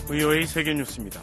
VOA 세계뉴스입니다.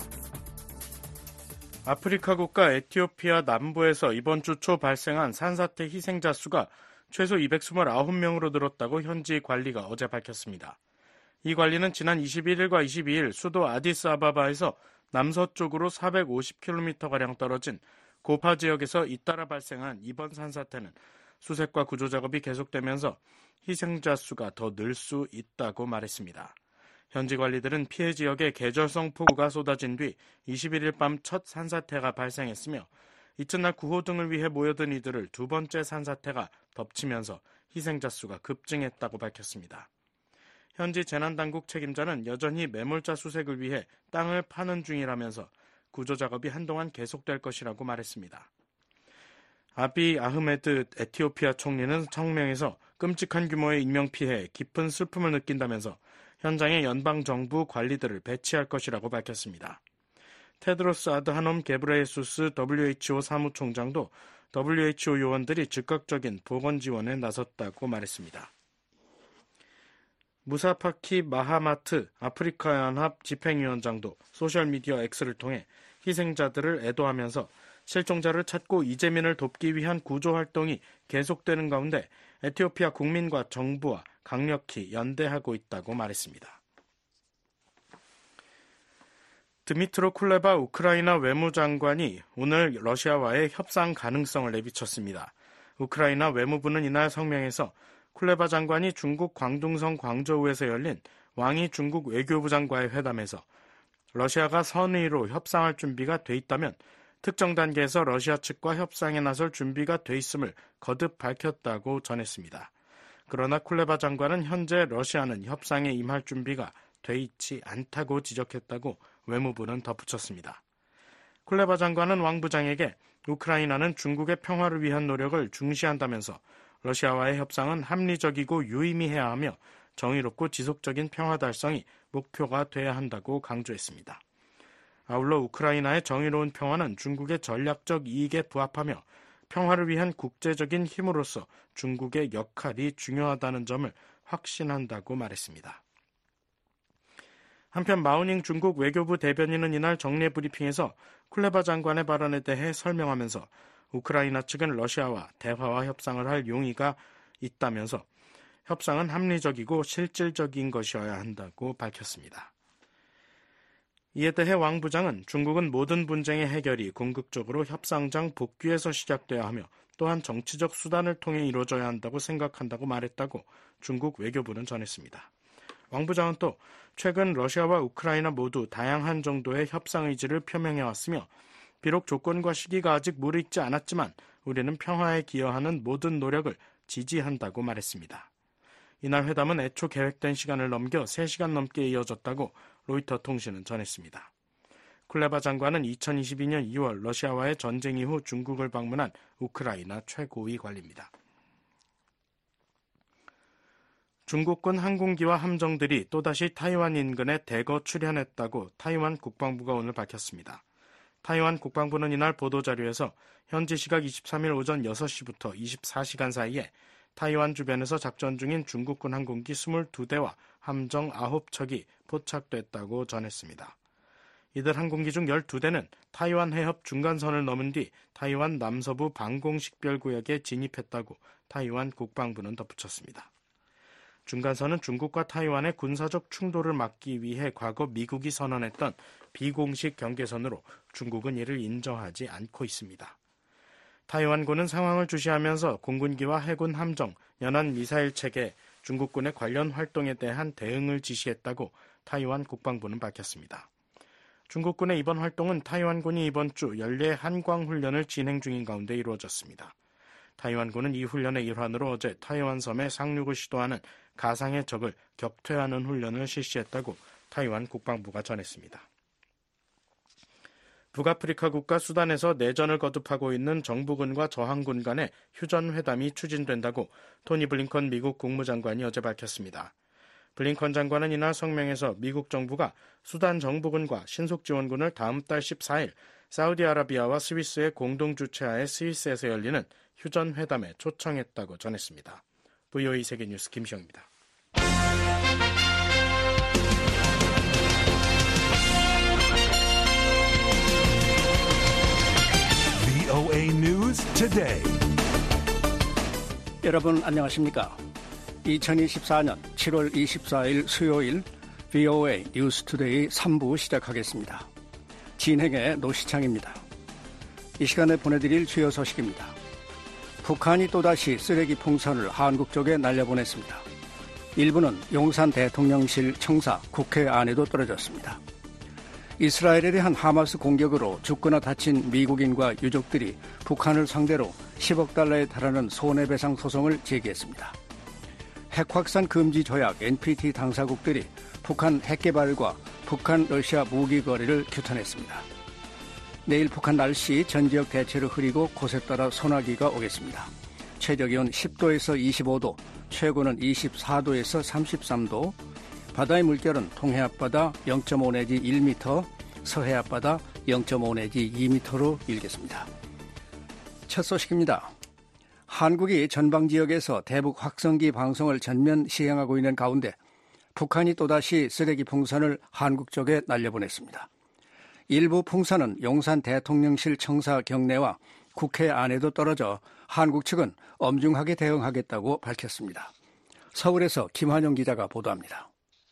아프리카 국가 에티오피아 남부에서 이번 주 초 발생한 산사태 희생자 수가 최소 229명으로 늘었다고 현지 관리가 어제 밝혔습니다. 이 관리는 지난 21일과 22일 수도 아디스아바바에서 남서쪽으로 450km가량 떨어진 고파 지역에서 잇따라 발생한 이번 산사태는 수색과 구조 작업이 계속되면서 희생자 수가 더 늘 수 있다고 말했습니다. 현지 관리들은 피해 지역에 계절성 폭우가 쏟아진 뒤 21일 밤 첫 산사태가 발생했으며 이튿날 구호 등을 위해 모여든 이들을 두 번째 산사태가 덮치면서 희생자 수가 급증했다고 밝혔습니다. 현지 재난당국 책임자는 여전히 매몰자 수색을 위해 땅을 파는 중이라면서 구조 작업이 한동안 계속될 것이라고 말했습니다. 아비 아흐메드 에티오피아 총리는 성명에서 끔찍한 규모의 인명피해에 깊은 슬픔을 느낀다면서 현장에 연방정부 관리들을 배치할 것이라고 밝혔습니다. 테드로스 아드하놈 게브레예수스 WHO 사무총장도 WHO 요원들이 즉각적인 보건 지원에 나섰다고 말했습니다. 무사파키 마하마트 아프리카연합 집행위원장도 소셜미디어 X를 통해 희생자들을 애도하면서 실종자를 찾고 이재민을 돕기 위한 구조활동이 계속되는 가운데 에티오피아 국민과 정부와 강력히 연대하고 있다고 말했습니다. 드미트로 쿨레바 우크라이나 외무장관이 오늘 러시아와의 협상 가능성을 내비쳤습니다. 우크라이나 외무부는 이날 성명에서 쿨레바 장관이 중국 광둥성 광저우에서 열린 왕이 중국 외교부장과의 회담에서 러시아가 선의로 협상할 준비가 돼 있다면 특정 단계에서 러시아 측과 협상에 나설 준비가 돼 있음을 거듭 밝혔다고 전했습니다. 그러나 쿨레바 장관은 현재 러시아는 협상에 임할 준비가 돼 있지 않다고 지적했다고 외무부는 덧붙였습니다. 쿨레바 장관은 왕 부장에게 우크라이나는 중국의 평화를 위한 노력을 중시한다면서 러시아와의 협상은 합리적이고 유의미해야 하며 정의롭고 지속적인 평화 달성이 목표가 돼야 한다고 강조했습니다. 아울러 우크라이나의 정의로운 평화는 중국의 전략적 이익에 부합하며 평화를 위한 국제적인 힘으로서 중국의 역할이 중요하다는 점을 확신한다고 말했습니다. 한편 마우닝 중국 외교부 대변인은 이날 정례 브리핑에서 쿨레바 장관의 발언에 대해 설명하면서 우크라이나 측은 러시아와 대화와 협상을 할 용의가 있다면서 협상은 합리적이고 실질적인 것이어야 한다고 밝혔습니다. 이에 대해 왕 부장은 중국은 모든 분쟁의 해결이 궁극적으로 협상장 복귀에서 시작돼야 하며 또한 정치적 수단을 통해 이루어져야 한다고 생각한다고 말했다고 중국 외교부는 전했습니다. 왕 부장은 또 최근 러시아와 우크라이나 모두 다양한 정도의 협상 의지를 표명해왔으며 비록 조건과 시기가 아직 무르익지 않았지만 우리는 평화에 기여하는 모든 노력을 지지한다고 말했습니다. 이날 회담은 애초 계획된 시간을 넘겨 3시간 넘게 이어졌다고 로이터 통신은 전했습니다. 쿨레바 장관은 2022년 2월 러시아와의 전쟁 이후 중국을 방문한 우크라이나 최고위 관리입니다. 중국군 항공기와 함정들이 또다시 타이완 인근에 대거 출현했다고 타이완 국방부가 오늘 밝혔습니다. 타이완 국방부는 이날 보도자료에서 현지 시각 23일 오전 6시부터 24시간 사이에 타이완 주변에서 작전 중인 중국군 항공기 22대와 함정 9척이 포착됐다고 전했습니다. 이들 항공기 중 12대는 타이완 해협 중간선을 넘은 뒤 타이완 남서부 방공식별구역에 진입했다고 타이완 국방부는 덧붙였습니다. 중간선은 중국과 타이완의 군사적 충돌을 막기 위해 과거 미국이 선언했던 비공식 경계선으로 중국은 이를 인정하지 않고 있습니다. 타이완군은 상황을 주시하면서 공군기와 해군 함정, 연안 미사일 체계, 중국군의 관련 활동에 대한 대응을 지시했다고 타이완 국방부는 밝혔습니다. 중국군의 이번 활동은 타이완군이 이번 주 연례 한광훈련을 진행 중인 가운데 이루어졌습니다. 타이완군은 이 훈련의 일환으로 어제 타이완 섬에 상륙을 시도하는 가상의 적을 격퇴하는 훈련을 실시했다고 타이완 국방부가 전했습니다. 북아프리카 국가 수단에서 내전을 거듭하고 있는 정부군과 저항군 간의 휴전회담이 추진된다고 토니 블링컨 미국 국무장관이 어제 밝혔습니다. 블링컨 장관은 이날 성명에서 미국 정부가 수단 정부군과 신속지원군을 다음 달 14일 사우디아라비아와 스위스의 공동 주최하에 스위스에서 열리는 휴전회담에 초청했다고 전했습니다. VOA 세계뉴스 김시영입니다. VOA News Today. 여러분 안녕하십니까? 2024년 7월 24일 수요일 VOA 뉴스 투데이 3부 시작하겠습니다. 진행의 노시창입니다. 이 시간에 보내드릴 주요 소식입니다. 북한이 또다시 쓰레기 풍선을 한국 쪽에 날려보냈습니다. 일부는 용산 대통령실 청사 국회 안에도 떨어졌습니다. 이스라엘에 대한 하마스 공격으로 죽거나 다친 미국인과 유족들이 북한을 상대로 10억 달러에 달하는 손해배상 소송을 제기했습니다. 핵확산 금지 조약 NPT 당사국들이 북한 핵개발과 북한 러시아 무기 거래를 규탄했습니다. 내일 북한 날씨 전 지역 대체로 흐리고 곳에 따라 소나기가 오겠습니다. 최저기온 10도에서 25도, 최고는 24도에서 33도, 바다의 물결은 동해 앞바다 0.5 내지 1m, 서해 앞바다 0.5 내지 2m로 일겠습니다. 첫 소식입니다. 한국이 전방 지역에서 대북 확성기 방송을 전면 시행하고 있는 가운데 북한이 또다시 쓰레기 풍선을 한국 쪽에 날려보냈습니다. 일부 풍선은 용산 대통령실 청사 경내와 국회 안에도 떨어져 한국 측은 엄중하게 대응하겠다고 밝혔습니다. 서울에서 김환영 기자가 보도합니다.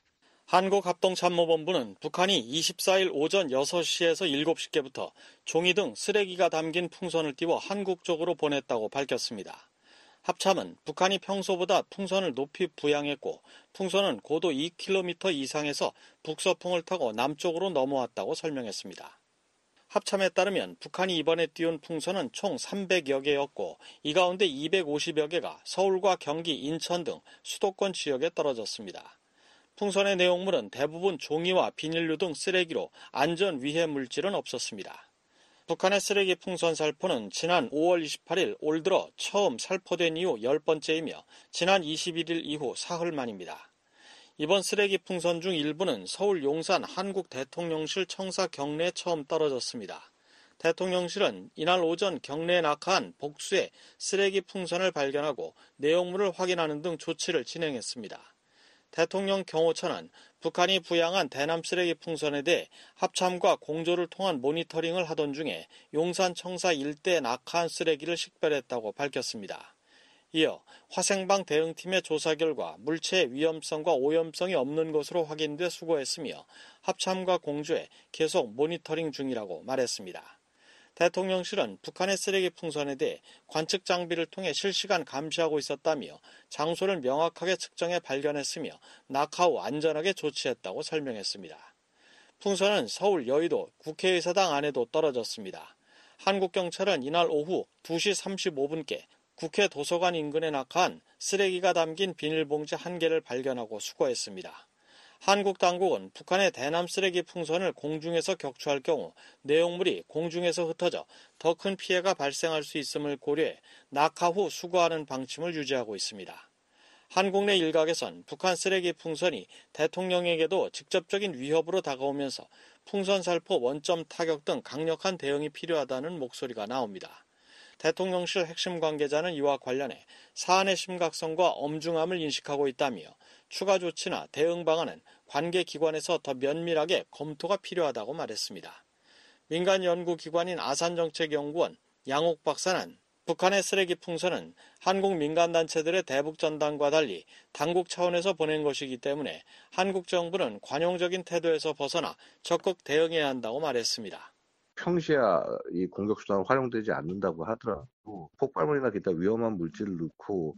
한국합동참모본부는 북한이 24일 오전 6시에서 7시께부터 종이 등 쓰레기가 담긴 풍선을 띄워 한국 쪽으로 보냈다고 밝혔습니다. 합참은 북한이 평소보다 풍선을 높이 부양했고 풍선은 고도 2km 이상에서 북서풍을 타고 남쪽으로 넘어왔다고 설명했습니다. 합참에 따르면 북한이 이번에 띄운 풍선은 총 300여 개였고 이 가운데 250여 개가 서울과 경기, 인천 등 수도권 지역에 떨어졌습니다. 풍선의 내용물은 대부분 종이와 비닐류 등 쓰레기로 안전 위해 물질은 없었습니다. 북한의 쓰레기 풍선 살포는 지난 5월 28일 올 들어 처음 살포된 이후 10번째이며 지난 21일 이후 사흘 만입니다. 이번 쓰레기 풍선 중 일부는 서울 용산 한국 대통령실 청사 경내에 처음 떨어졌습니다. 대통령실은 이날 오전 경내에 낙하한 복수의 쓰레기 풍선을 발견하고 내용물을 확인하는 등 조치를 진행했습니다. 대통령 경호처는 북한이 부양한 대남 쓰레기 풍선에 대해 합참과 공조를 통한 모니터링을 하던 중에 용산 청사 일대에 낙하한 쓰레기를 식별했다고 밝혔습니다. 이어 화생방 대응팀의 조사 결과 물체의 위험성과 오염성이 없는 것으로 확인돼 수고했으며 합참과 공조에 계속 모니터링 중이라고 말했습니다. 대통령실은 북한의 쓰레기 풍선에 대해 관측 장비를 통해 실시간 감시하고 있었다며 장소를 명확하게 측정해 발견했으며 낙하 후 안전하게 조치했다고 설명했습니다. 풍선은 서울 여의도 국회의사당 안에도 떨어졌습니다. 한국경찰은 이날 오후 2시 35분께 국회 도서관 인근에 낙하한 쓰레기가 담긴 비닐봉지 1개를 발견하고 수거했습니다. 한국 당국은 북한의 대남 쓰레기 풍선을 공중에서 격추할 경우 내용물이 공중에서 흩어져 더 큰 피해가 발생할 수 있음을 고려해 낙하 후 수거하는 방침을 유지하고 있습니다. 한국 내 일각에선 북한 쓰레기 풍선이 대통령에게도 직접적인 위협으로 다가오면서 풍선 살포 원점 타격 등 강력한 대응이 필요하다는 목소리가 나옵니다. 대통령실 핵심 관계자는 이와 관련해 사안의 심각성과 엄중함을 인식하고 있다며 추가 조치나 대응 방안은 관계 기관에서 더 면밀하게 검토가 필요하다고 말했습니다. 민간 연구기관인 아산정책연구원 양옥 박사는 북한의 쓰레기 풍선은 한국 민간단체들의 대북 전단과 달리 당국 차원에서 보낸 것이기 때문에 한국 정부는 관용적인 태도에서 벗어나 적극 대응해야 한다고 말했습니다. 평시야 이 공격수단은 활용되지 않는다고 하더라도 폭발물이나 기타 위험한 물질을 넣고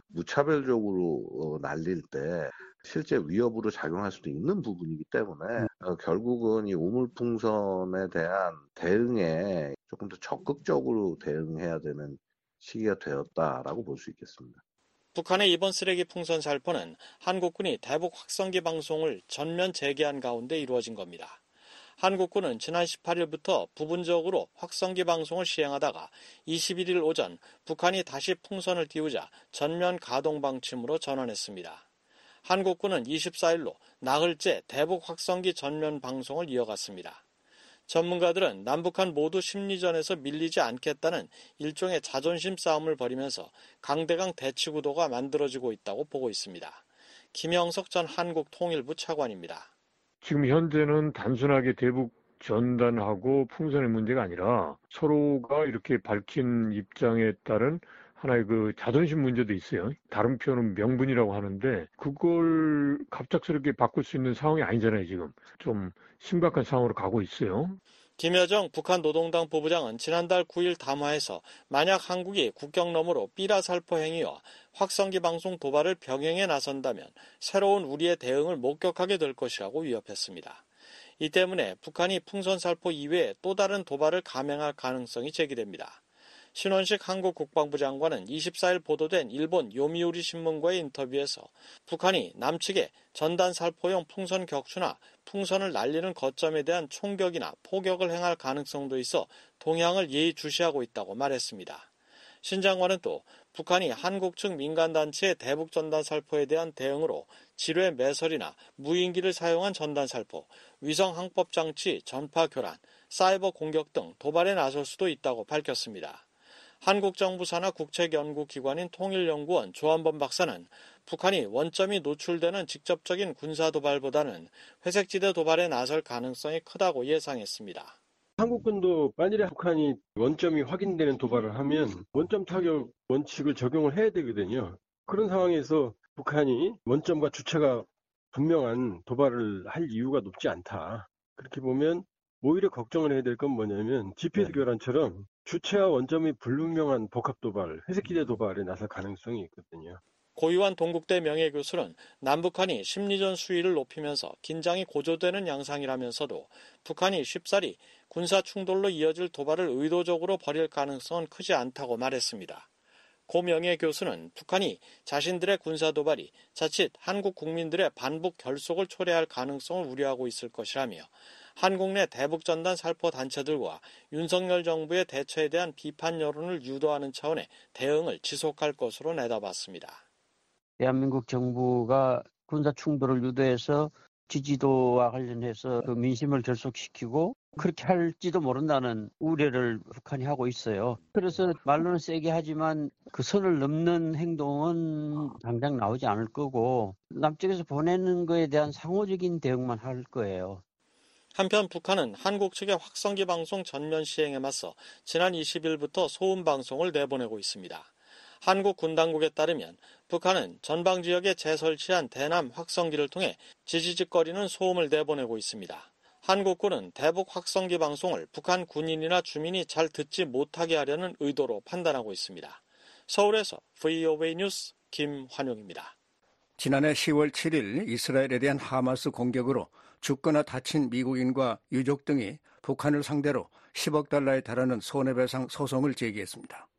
무차별적으로 날릴 때 실제 위협으로 작용할 수도 있는 부분이기 때문에 결국은 이 우물풍선에 대한 대응에 조금 더 적극적으로 대응해야 되는 시기가 되었다라고 볼 수 있겠습니다. 북한의 이번 쓰레기 풍선 살포는 한국군이 대북 확성기 방송을 전면 재개한 가운데 이루어진 겁니다. 한국군은 지난 18일부터 부분적으로 확성기 방송을 시행하다가 21일 오전 북한이 다시 풍선을 띄우자 전면 가동 방침으로 전환했습니다. 한국군은 24일로 나흘째 대북 확성기 전면 방송을 이어갔습니다. 전문가들은 남북한 모두 심리전에서 밀리지 않겠다는 일종의 자존심 싸움을 벌이면서 강대강 대치 구도가 만들어지고 있다고 보고 있습니다. 김영석 전 한국통일부 차관입니다. 지금 현재는 단순하게 대북 전단하고 풍선의 문제가 아니라 서로가 이렇게 밝힌 입장에 따른 하나의 그 자존심 문제도 있어요. 다른 표현은 명분이라고 하는데 그걸 갑작스럽게 바꿀 수 있는 상황이 아니잖아요, 지금. 좀 심각한 상황으로 가고 있어요. 김여정 북한 노동당 부부장은 지난달 9일 담화에서 만약 한국이 국경 너머로 삐라살포 행위와 확성기 방송 도발을 병행해 나선다면 새로운 우리의 대응을 목격하게 될 것이라고 위협했습니다. 이 때문에 북한이 풍선살포 이외에 또 다른 도발을 감행할 가능성이 제기됩니다. 신원식 한국 국방부 장관은 24일 보도된 일본 요미우리 신문과의 인터뷰에서 북한이 남측에 전단 살포용 풍선 격추나 풍선을 날리는 거점에 대한 총격이나 포격을 행할 가능성도 있어 동향을 예의주시하고 있다고 말했습니다. 신 장관은 또 북한이 한국 측 민간단체의 대북 전단 살포에 대한 대응으로 지뢰 매설이나 무인기를 사용한 전단 살포, 위성 항법 장치 전파 교란, 사이버 공격 등 도발에 나설 수도 있다고 밝혔습니다. 한국 정부 산하 국책연구기관인 통일연구원 조한범 박사는 북한이 원점이 노출되는 직접적인 군사도발보다는 회색지대 도발에 나설 가능성이 크다고 예상했습니다. 한국군도 만일에 북한이 원점이 확인되는 도발을 하면 원점 타격 원칙을 적용을 해야 되거든요. 그런 상황에서 북한이 원점과 주체가 분명한 도발을 할 이유가 높지 않다. 그렇게 보면 오히려 걱정을 해야 될 건 뭐냐면 GPS 교란처럼 주체와 원점이 불분명한 복합 도발, 회색기대 도발에 나설 가능성이 있거든요. 고유한 동국대 명예교수는 남북한이 심리전 수위를 높이면서 긴장이 고조되는 양상이라면서도 북한이 쉽사리 군사 충돌로 이어질 도발을 의도적으로 벌일 가능성은 크지 않다고 말했습니다. 고 명예교수는 북한이 자신들의 군사 도발이 자칫 한국 국민들의 반북 결속을 초래할 가능성을 우려하고 있을 것이라며 한국 내 대북전단 살포 단체들과 윤석열 정부의 대처에 대한 비판 여론을 유도하는 차원의 대응을 지속할 것으로 내다봤습니다. 대한민국 정부가 군사 충돌을 유도해서 지지도와 관련해서 그 민심을 결속시키고 그렇게 할지도 모른다는 우려를 북한이 하고 있어요. 그래서 말로는 세게 하지만 그 선을 넘는 행동은 당장 나오지 않을 거고 남쪽에서 보내는 거에 대한 상호적인 대응만 할 거예요. 한편 북한은 한국 측의 확성기 방송 전면 시행에 맞서 지난 20일부터 소음 방송을 내보내고 있습니다. 한국 군 당국에 따르면 북한은 전방 지역에 재설치한 대남 확성기를 통해 지지직거리는 소음을 내보내고 있습니다. 한국군은 대북 확성기 방송을 북한 군인이나 주민이 잘 듣지 못하게 하려는 의도로 판단하고 있습니다. 서울에서 VOA 뉴스 김환용입니다. 지난해 10월 7일 이스라엘에 대한 하마스 공격으로 죽거나 다친 미국인과 유족 등이 북한을 상대로 10억 달러에 달하는 손해배상 소송을 제기했습니다.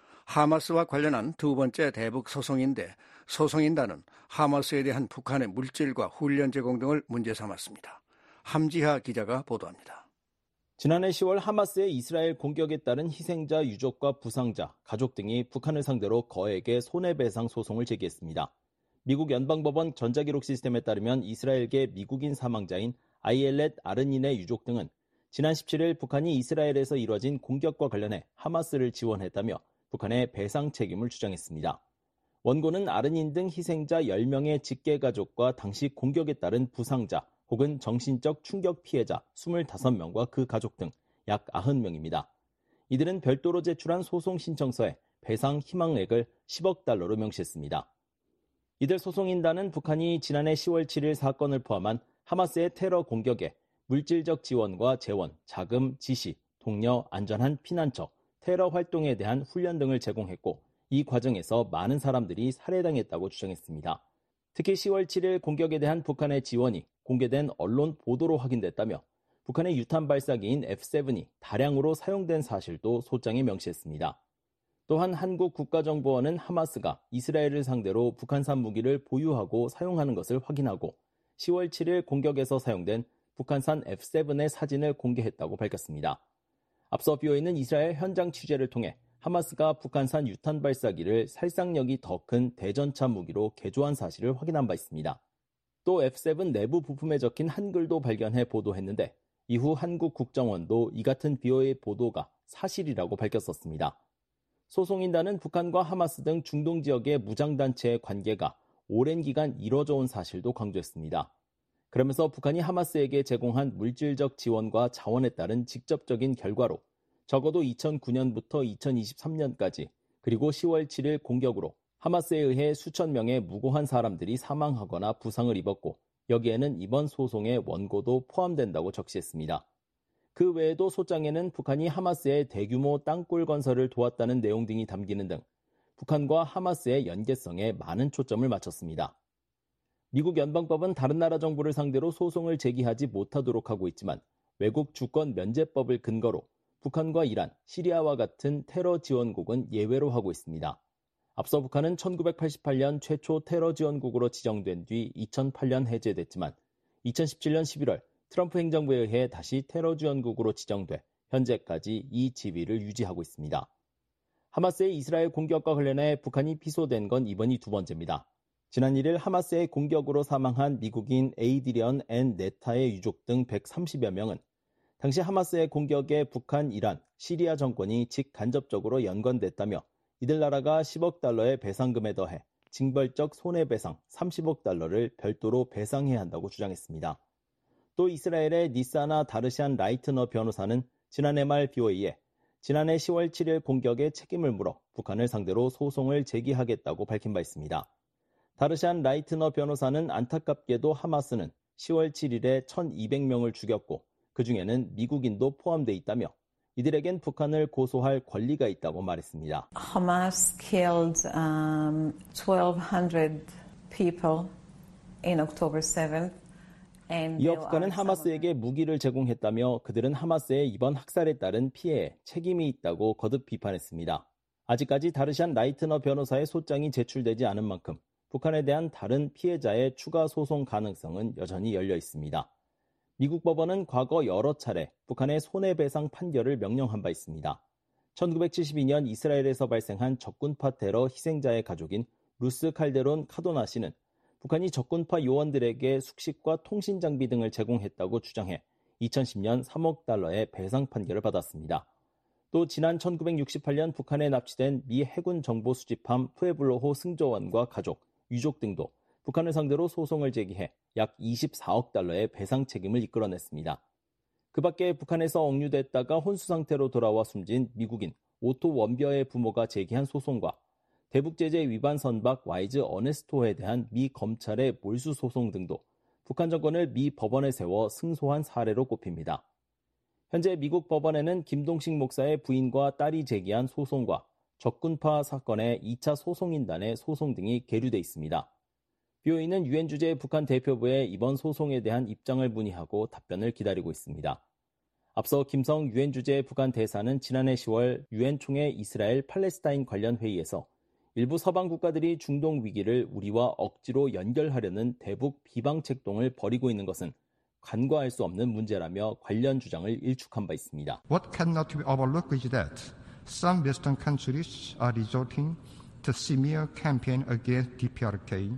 하마스와 관련한 두 번째 대북 소송인데 소송인단은 하마스에 대한 북한의 물질과 훈련 제공 등을 문제 삼았습니다. 함지하 기자가 보도합니다. 지난해 10월 하마스의 이스라엘 공격에 따른 희생자 유족과 부상자, 가족 등이 북한을 상대로 거액의 손해배상 소송을 제기했습니다. 미국 연방법원 전자기록 시스템에 따르면 이스라엘계 미국인 사망자인 아이엘렛 아르닌의 유족 등은 지난 17일 북한이 이스라엘에서 이뤄진 공격과 관련해 하마스를 지원했다며 북한의 배상 책임을 주장했습니다. 원고는 아르닌 등 희생자 10명의 직계가족과 당시 공격에 따른 부상자 혹은 정신적 충격 피해자 25명과 그 가족 등 약 90명입니다. 이들은 별도로 제출한 소송 신청서에 배상 희망액을 10억 달러로 명시했습니다. 이들 소송인단은 북한이 지난해 10월 7일 사건을 포함한 하마스의 테러 공격에 물질적 지원과 재원, 자금, 지시, 독려, 안전한 피난처, 테러 활동에 대한 훈련 등을 제공했고 이 과정에서 많은 사람들이 살해당했다고 주장했습니다. 특히 10월 7일 공격에 대한 북한의 지원이 공개된 언론 보도로 확인됐다며 북한의 유탄 발사기인 F-7이 다량으로 사용된 사실도 소장에 명시했습니다. 또한 한국 국가정보원은 하마스가 이스라엘을 상대로 북한산 무기를 보유하고 사용하는 것을 확인하고 10월 7일 공격에서 사용된 북한산 F-7의 사진을 공개했다고 밝혔습니다. 앞서 BOA는 이스라엘 현장 취재를 통해 하마스가 북한산 유탄 발사기를 살상력이 더 큰 대전차 무기로 개조한 사실을 확인한 바 있습니다. 또 F-7 내부 부품에 적힌 한글도 발견해 보도했는데 이후 한국 국정원도 이 같은 BOA의 보도가 사실이라고 밝혔었습니다. 소송인단은 북한과 하마스 등 중동 지역의 무장단체의 관계가 오랜 기간 이뤄져 온 사실도 강조했습니다. 그러면서 북한이 하마스에게 제공한 물질적 지원과 자원에 따른 직접적인 결과로 적어도 2009년부터 2023년까지 그리고 10월 7일 공격으로 하마스에 의해 수천 명의 무고한 사람들이 사망하거나 부상을 입었고 여기에는 이번 소송의 원고도 포함된다고 적시했습니다. 그 외에도 소장에는 북한이 하마스의 대규모 땅굴 건설을 도왔다는 내용 등이 담기는 등 북한과 하마스의 연계성에 많은 초점을 맞췄습니다. 미국 연방법은 다른 나라 정부를 상대로 소송을 제기하지 못하도록 하고 있지만 외국 주권 면제법을 근거로 북한과 이란, 시리아와 같은 테러 지원국은 예외로 하고 있습니다. 앞서 북한은 1988년 최초 테러 지원국으로 지정된 뒤 2008년 해제됐지만 2017년 11월 트럼프 행정부에 의해 다시 테러 지원국으로 지정돼 현재까지 이 지위를 유지하고 있습니다. 하마스의 이스라엘 공격과 관련해 북한이 피소된 건 이번이 두 번째입니다. 지난 1일 하마스의 공격으로 사망한 미국인 에이드리언 앤 네타의 유족 등 130여 명은 당시 하마스의 공격에 북한, 이란, 시리아 정권이 직간접적으로 연관됐다며 이들 나라가 10억 달러의 배상금에 더해 징벌적 손해배상 30억 달러를 별도로 배상해야 한다고 주장했습니다. 또 이스라엘의 니사나 다르샨 라이트너 변호사는 지난해 말 BOA에 지난해 10월 7일 공격에 책임을 물어 북한을 상대로 소송을 제기하겠다고 밝힌 바 있습니다. 다르샨 라이트너 변호사는 안타깝게도 하마스는 10월 7일에 1,200명을 죽였고 그중에는 미국인도 포함돼 있다며 이들에겐 북한을 고소할 권리가 있다고 말했습니다. Hamas killed 1,200 people in October 7th. 이어 북한은 하마스에게 무기를 제공했다며 그들은 하마스의 이번 학살에 따른 피해에 책임이 있다고 거듭 비판했습니다. 아직까지 다르샨 라이트너 변호사의 소장이 제출되지 않은 만큼 북한에 대한 다른 피해자의 추가 소송 가능성은 여전히 열려 있습니다. 미국 법원은 과거 여러 차례 북한의 손해배상 판결을 명령한 바 있습니다. 1972년 이스라엘에서 발생한 적군파 테러 희생자의 가족인 루스 칼데론 카도나 씨는 북한이 적군파 요원들에게 숙식과 통신 장비 등을 제공했다고 주장해 2010년 3억 달러의 배상 판결을 받았습니다. 또 지난 1968년 북한에 납치된 미 해군 정보 수집함 푸에블로호 승조원과 가족, 유족 등도 북한을 상대로 소송을 제기해 약 24억 달러의 배상 책임을 이끌어냈습니다. 그 밖에 북한에서 억류됐다가 혼수 상태로 돌아와 숨진 미국인 오토 원벼의 부모가 제기한 소송과 대북제재 위반 선박 와이즈 어네스토에 대한 미 검찰의 몰수 소송 등도 북한 정권을 미 법원에 세워 승소한 사례로 꼽힙니다. 현재 미국 법원에는 김동식 목사의 부인과 딸이 제기한 소송과 적군파 사건의 2차 소송인단의 소송 등이 계류돼 있습니다. BOA는 유엔 주재 북한 대표부에 이번 소송에 대한 입장을 문의하고 답변을 기다리고 있습니다. 앞서 김성 유엔 주재 북한 대사는 지난해 10월 유엔 총회 이스라엘 팔레스타인 관련 회의에서 일부 서방 국가들이 중동 위기를 우리와 억지로 연결하려는 대북 비방 책동을 벌이고 있는 것은 간과할 수 없는 문제라며 관련 주장을 일축한 바 있습니다. What cannot be overlooked is that some Western countries are resorting to smear campaign against DPRK.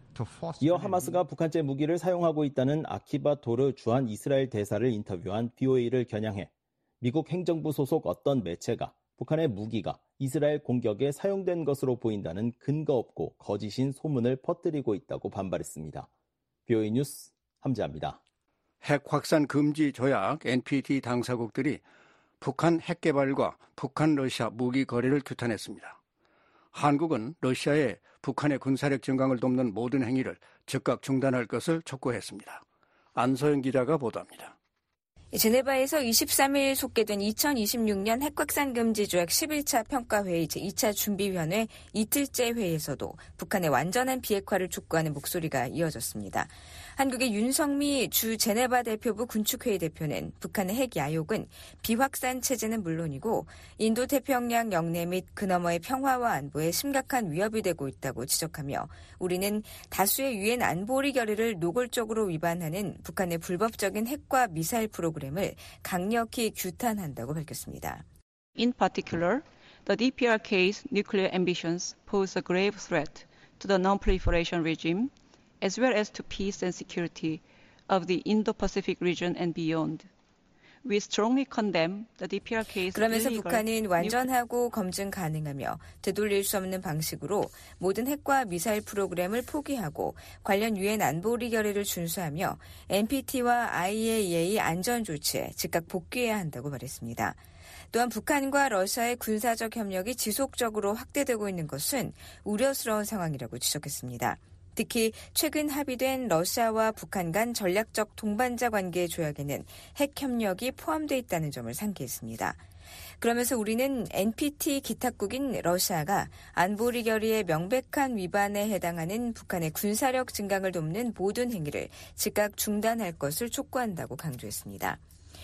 이어 하마스가 북한제 무기를 사용하고 있다는 아키바 도르 주한 이스라엘 대사를 인터뷰한 BOA를 겨냥해 미국 행정부 소속 어떤 매체가 북한의 무기가 이스라엘 공격에 사용된 것으로 보인다는 근거 없고 거짓인 소문을 퍼뜨리고 있다고 반발했습니다. BOA 뉴스 함재합니다. 핵 확산 금지 조약 NPT 당사국들이 북한 핵 개발과 북한 러시아 무기 거래를 규탄했습니다. 한국은 러시아에 북한의 군사력 증강을 돕는 모든 행위를 즉각 중단할 것을 촉구했습니다. 안소영 기자가 보도합니다. 제네바에서 23일 속개된 2026년 핵확산 금지 조약 11차 평가회의 제2차 준비위원회 이틀째 회의에서도 북한의 완전한 비핵화를 촉구하는 목소리가 이어졌습니다. 한국의 윤성미 주 제네바 대표부 군축회의 대표는 북한의 핵 야욕은 비확산 체제는 물론이고 인도태평양 영내 및 그 너머의 평화와 안보에 심각한 위협이 되고 있다고 지적하며 우리는 다수의 유엔 안보리 결의를 노골적으로 위반하는 북한의 불법적인 핵과 미사일 프로그램을 강력히 규탄한다고 밝혔습니다. In particular, the DPRK's nuclear ambitions pose a grave threat to the non-proliferation regime as well as to peace and security of the Indo-Pacific region and beyond. We strongly condemn the DPRK's 그러면서 illegal 북한은 완전하고 검증 가능하며 되돌릴 수 없는 방식으로 모든 핵과 미사일 프로그램을 포기하고 관련 유엔 안보리 결의를 준수하며 NPT와 IAEA 안전 조치에 즉각 복귀해야 한다고 말했습니다. 또한 북한과 러시아의 군사적 협력이 지속적으로 확대되고 있는 것은 우려스러운 상황이라고 지적했습니다. 특히 최근 합의된 러시아와 북한 간 전략적 동반자 관계 조약에는 핵 협력이 포함되어 있다는 점을 상기했습니다. 그러면서 우리는 NPT 기탁국인 러시아가 안보리 결의의 명백한 위반에 해당하는 북한의 군사력 증강을 돕는 모든 행위를 즉각 중단할 것을 촉구한다고 강조했습니다.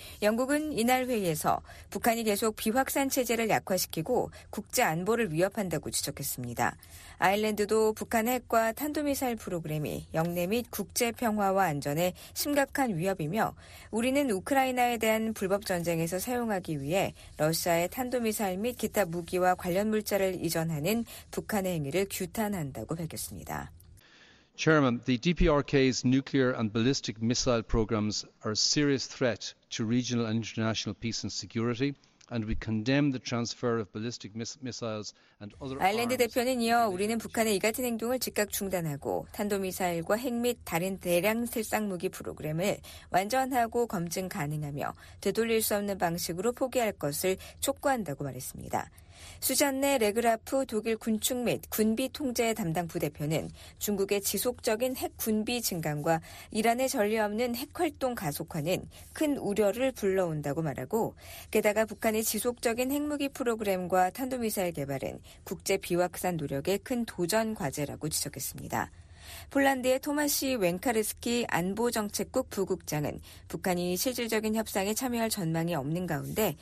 영국은 이날 회의에서 북한이 계속 비확산 체제를 약화시키고 국제 안보를 위협한다고 지적했습니다. 아일랜드도 북한 핵과 탄도미사일 프로그램이 영내 및 국제 평화와 안전에 심각한 위협이며 우리는 우크라이나에 대한 불법 전쟁에서 사용하기 위해 러시아의 탄도미사일 및 기타 무기와 관련 물자를 이전하는 북한의 행위를 규탄한다고 밝혔습니다. Chairman, the DPRK's nuclear and ballistic missile programs are a serious threat to regional and international peace and security, and we condemn the transfer of ballistic missiles and other 아일랜드 대표는 이어 우리는 북한의 이 같은 행동을 즉각 중단하고 탄도미사일과 핵 및 다른 대량 살상 무기 프로그램을 완전하고 검증 가능하며 되돌릴 수 없는 방식으로 포기할 것을 촉구한다고 말했습니다. 수잔네 레그라프 독일 군축 및 군비 통제 담당 부대표는 중국의 지속적인 핵 군비 증강과 이란의 전례 없는 핵 활동 가속화는 큰 우려를 불러온다고 말하고 게다가 북한의 지속적인 핵무기 프로그램과 탄도미사일 개발은 국제 비확산 노력의 큰 도전 과제라고 지적했습니다. 폴란드의 토마시 웬카르스키 안보정책국 부국장은 북한이 실질적인 협상에 참여할 전망이 없는 가운데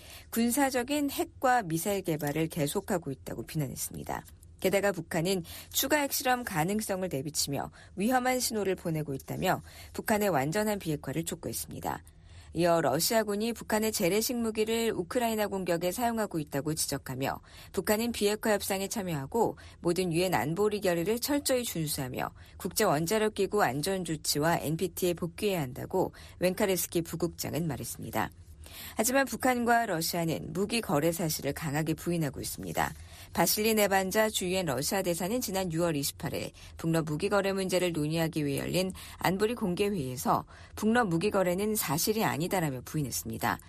군사적인 핵과 미사일 개발을 계속하고 있다고 비난했습니다. 게다가 북한은 추가 핵실험 가능성을 내비치며 위험한 신호를 보내고 있다며 북한의 완전한 비핵화를 촉구했습니다. 이어 러시아군이 북한의 재래식 무기를 우크라이나 공격에 사용하고 있다고 지적하며 북한은 비핵화 협상에 참여하고 모든 유엔 안보리 결의를 철저히 준수하며 국제원자력기구 안전조치와 NPT에 복귀해야 한다고 웬카레스키 부국장은 말했습니다. 하지만 북한과 러시아는 무기 거래 사실을 강하게 부인하고 있습니다. 바실리 네반자 주유엔 러시아 대사는 지난 6월 28일 북러 무기 거래 문제를 논의하기 위해 열린 안보리 공개회의에서 북러 무기 거래는 사실이 아니다라며 부인했습니다.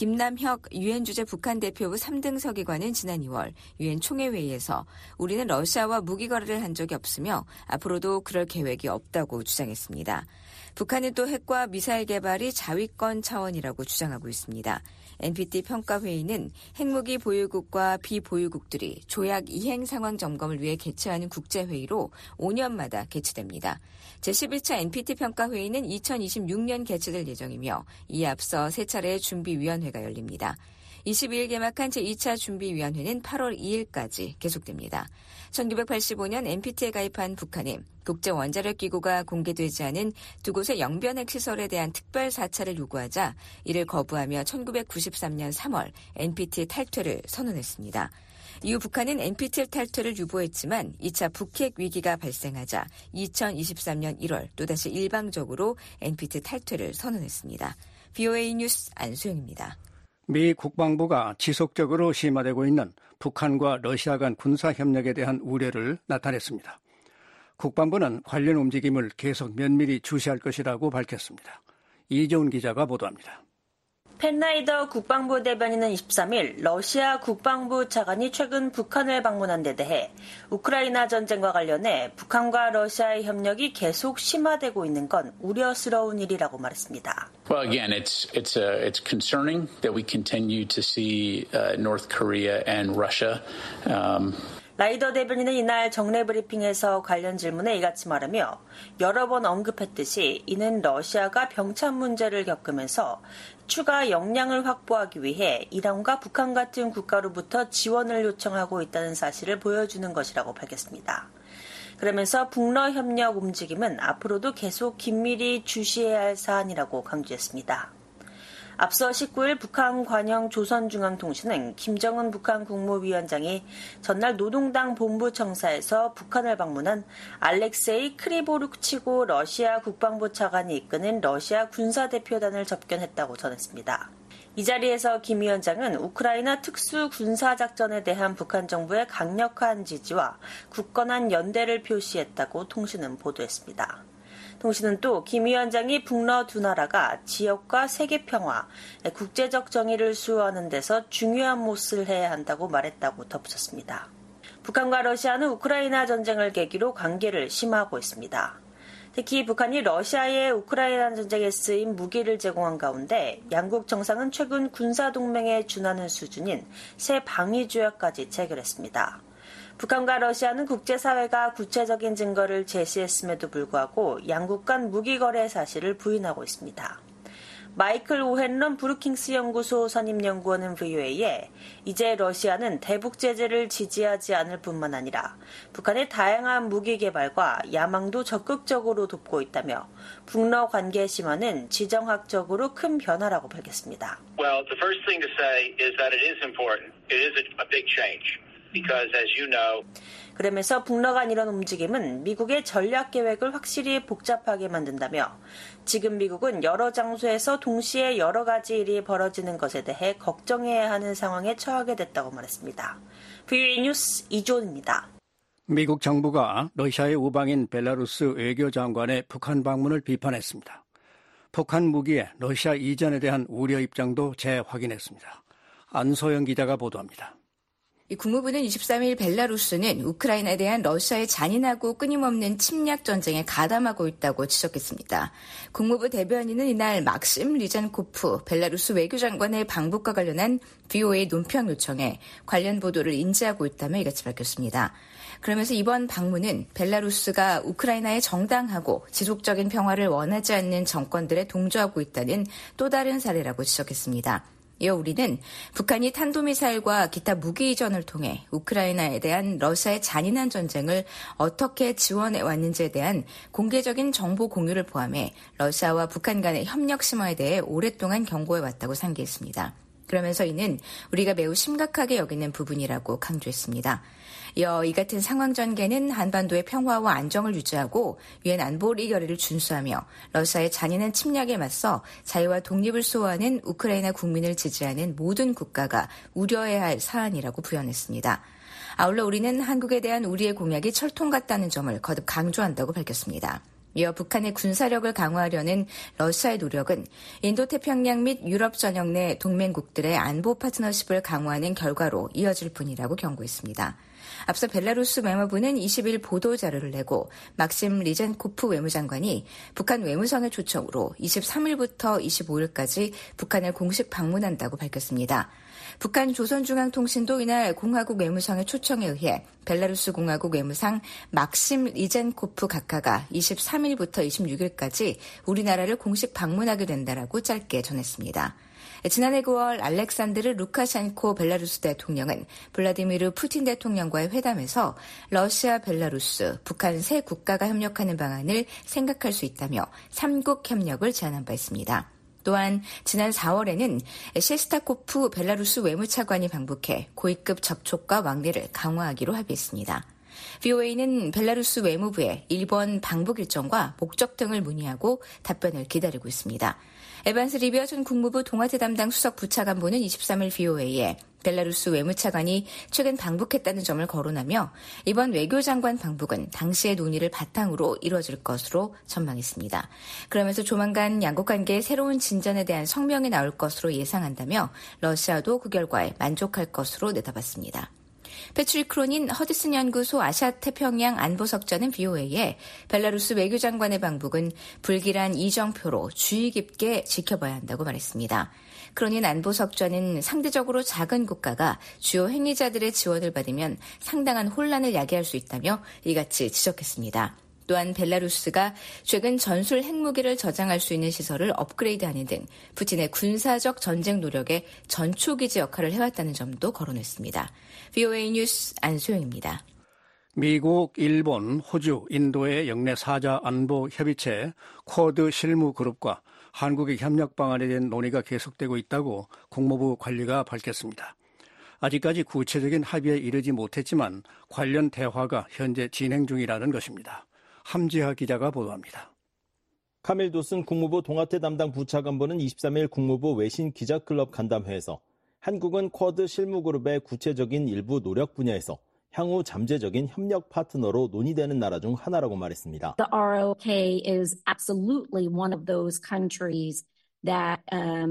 김남혁 유엔 주재 북한 대표부 3등 서기관은 지난 2월 유엔 총회회의에서 우리는 러시아와 무기 거래를 한 적이 없으며 앞으로도 그럴 계획이 없다고 주장했습니다. 북한은 또 핵과 미사일 개발이 자위권 차원이라고 주장하고 있습니다. NPT 평가회의는 핵무기 보유국과 비보유국들이 조약 이행 상황 점검을 위해 개최하는 국제회의로 5년마다 개최됩니다. 제11차 NPT 평가회의는 2026년 개최될 예정이며 이에 앞서 3차례의 준비위원회가 열립니다. 22일 개막한 제2차 준비위원회는 8월 2일까지 계속됩니다. 1985년 NPT에 가입한 북한은 국제원자력기구가 공개되지 않은 두 곳의 영변핵 시설에 대한 특별 사찰을 요구하자 이를 거부하며 1993년 3월 NPT 탈퇴를 선언했습니다. 이후 북한은 NPT 탈퇴를 유보했지만 2차 북핵 위기가 발생하자 2023년 1월 또다시 일방적으로 NPT 탈퇴를 선언했습니다. VOA 뉴스 안수영입니다. 미 국방부가 지속적으로 심화되고 있는 북한과 러시아 간 군사협력에 대한 우려를 나타냈습니다. 국방부는 관련 움직임을 계속 면밀히 주시할 것이라고 밝혔습니다. 이재훈 기자가 보도합니다. 팻 라이더 국방부 대변인은 23일 러시아 국방부 차관이 최근 북한을 방문한 데 대해 우크라이나 전쟁과 관련해 북한과 러시아의 협력이 계속 심화되고 있는 건 우려스러운 일이라고 말했습니다. Well, again, it's concerning that we continue to see North Korea and Russia. 라이더 대변인은 이날 정례 브리핑에서 관련 질문에 이같이 말하며 여러 번 언급했듯이 이는 러시아가 병참 문제를 겪으면서 추가 역량을 확보하기 위해 이란과 북한 같은 국가로부터 지원을 요청하고 있다는 사실을 보여주는 것이라고 밝혔습니다. 그러면서 북러 협력 움직임은 앞으로도 계속 긴밀히 주시해야 할 사안이라고 강조했습니다. 앞서 19일 북한 관영 조선중앙통신은 김정은 북한 국무위원장이 전날 노동당 본부청사에서 북한을 방문한 알렉세이 크리보룩치고 러시아 국방부 차관이 이끄는 러시아 군사대표단을 접견했다고 전했습니다. 이 자리에서 김 위원장은 우크라이나 특수군사작전에 대한 북한 정부의 강력한 지지와 굳건한 연대를 표시했다고 통신은 보도했습니다. 통신은 또 김 위원장이 북러 두 나라가 지역과 세계 평화, 국제적 정의를 수호하는 데서 중요한 몫을 해야 한다고 말했다고 덧붙였습니다. 북한과 러시아는 우크라이나 전쟁을 계기로 관계를 심화하고 있습니다. 특히 북한이 러시아에 우크라이나 전쟁에 쓰인 무기를 제공한 가운데 양국 정상은 최근 군사동맹에 준하는 수준인 새 방위조약까지 체결했습니다. 북한과 러시아는 국제사회가 구체적인 증거를 제시했음에도 불구하고 양국 간 무기거래 사실을 부인하고 있습니다. 마이클 오헨런 브루킹스 연구소 선임연구원은 VOA에 이제 러시아는 대북 제재를 지지하지 않을 뿐만 아니라 북한의 다양한 무기 개발과 야망도 적극적으로 돕고 있다며 북러 관계 심화는 지정학적으로 큰 변화라고 밝혔습니다. Well, the first thing to say is that it is important. It is a big change. Because as you know, 그러면서 북러 간 이런 움직임은 미국의 전략 계획을 확실히 복잡하게 만든다며 지금 미국은 여러 장소에서 동시에 여러 가지 일이 벌어지는 것에 대해 걱정해야 하는 상황에 처하게 됐다고 말했습니다. VOA 뉴스 이조은입니다. 미국 정부가 러시아의 우방인 벨라루스 외교장관의 북한 방문을 비판했습니다. 북한 무기의 러시아 이전에 대한 우려 입장도 재확인했습니다. 안소영 기자가 보도합니다. 국무부는 23일 벨라루스는 우크라이나에 대한 러시아의 잔인하고 끊임없는 침략 전쟁에 가담하고 있다고 지적했습니다. 국무부 대변인은 이날 막심 리잔코프 벨라루스 외교장관의 방북과 관련한 VOA 논평 요청에 관련 보도를 인지하고 있다며 이같이 밝혔습니다. 그러면서 이번 방문은 벨라루스가 우크라이나의 정당하고 지속적인 평화를 원하지 않는 정권들에 동조하고 있다는 또 다른 사례라고 지적했습니다. 이어 우리는 북한이 탄도미사일과 기타 무기 이전을 통해 우크라이나에 대한 러시아의 잔인한 전쟁을 어떻게 지원해 왔는지에 대한 공개적인 정보 공유를 포함해 러시아와 북한 간의 협력 심화에 대해 오랫동안 경고해 왔다고 상기했습니다. 그러면서 이는 우리가 매우 심각하게 여기는 부분이라고 강조했습니다. 이어 이 같은 상황 전개는 한반도의 평화와 안정을 유지하고 유엔 안보리 결의를 준수하며 러시아의 잔인한 침략에 맞서 자유와 독립을 수호하는 우크라이나 국민을 지지하는 모든 국가가 우려해야 할 사안이라고 부연했습니다. 아울러 우리는 한국에 대한 우리의 공약이 철통 같다는 점을 거듭 강조한다고 밝혔습니다. 이어 북한의 군사력을 강화하려는 러시아의 노력은 인도태평양 및 유럽 전역 내 동맹국들의 안보 파트너십을 강화하는 결과로 이어질 뿐이라고 경고했습니다. 앞서 벨라루스 외무부는 20일 보도자료를 내고 막심 리젠코프 외무장관이 북한 외무성의 초청으로 23일부터 25일까지 북한을 공식 방문한다고 밝혔습니다. 북한 조선중앙통신도 이날 공화국 외무성의 초청에 의해 벨라루스 공화국 외무상 막심 리젠코프 각하가 23일부터 26일까지 우리나라를 공식 방문하게 된다라고 짧게 전했습니다. 지난해 9월 알렉산드르 루카셴코 벨라루스 대통령은 블라디미르 푸틴 대통령과의 회담에서 러시아, 벨라루스, 북한 세 국가가 협력하는 방안을 생각할 수 있다며 3국 협력을 제안한 바 있습니다. 또한 지난 4월에는 시스타코프 벨라루스 외무차관이 방북해 고위급 접촉과 왕래를 강화하기로 합의했습니다. VOA는 벨라루스 외무부의 일본 방북 일정과 목적 등을 문의하고 답변을 기다리고 있습니다. 에반스 리비어 전 국무부 동아태 담당 수석 부차관보는 23일 VOA에 벨라루스 외무차관이 최근 방북했다는 점을 거론하며 이번 외교장관 방북은 당시의 논의를 바탕으로 이루어질 것으로 전망했습니다. 그러면서 조만간 양국 관계의 새로운 진전에 대한 성명이 나올 것으로 예상한다며 러시아도 그 결과에 만족할 것으로 내다봤습니다. 패트릭 크로닌 허드슨 연구소 아시아태평양 안보석자는 VOA에 벨라루스 외교장관의 방북은 불길한 이정표로 주의 깊게 지켜봐야 한다고 말했습니다. 크로닌 안보석자는 상대적으로 작은 국가가 주요 행위자들의 지원을 받으면 상당한 혼란을 야기할 수 있다며 이같이 지적했습니다. 또한 벨라루스가 최근 전술 핵무기를 저장할 수 있는 시설을 업그레이드하는 등 푸틴의 군사적 전쟁 노력의 전초기지 역할을 해왔다는 점도 거론했습니다. VOA 뉴스 안소영입니다. 미국, 일본, 호주, 인도의 영내 사자 안보 협의체 쿼드 실무 그룹과 한국의 협력 방안에 대한 논의가 계속되고 있다고 국무부 관리가 밝혔습니다. 아직까지 구체적인 합의에 이르지 못했지만 관련 대화가 현재 진행 중이라는 것입니다. 함지하 기자가 보도합니다. 카밀 도슨 국무부 동아태 담당 부차관보는 23일 국무부 외신 기자클럽 간담회에서 한국은 쿼드 실무그룹의 구체적인 일부 노력 분야에서 향후 잠재적인 협력 파트너로 논의되는 나라 중 하나라고 말했습니다. The ROK is absolutely one of those countries that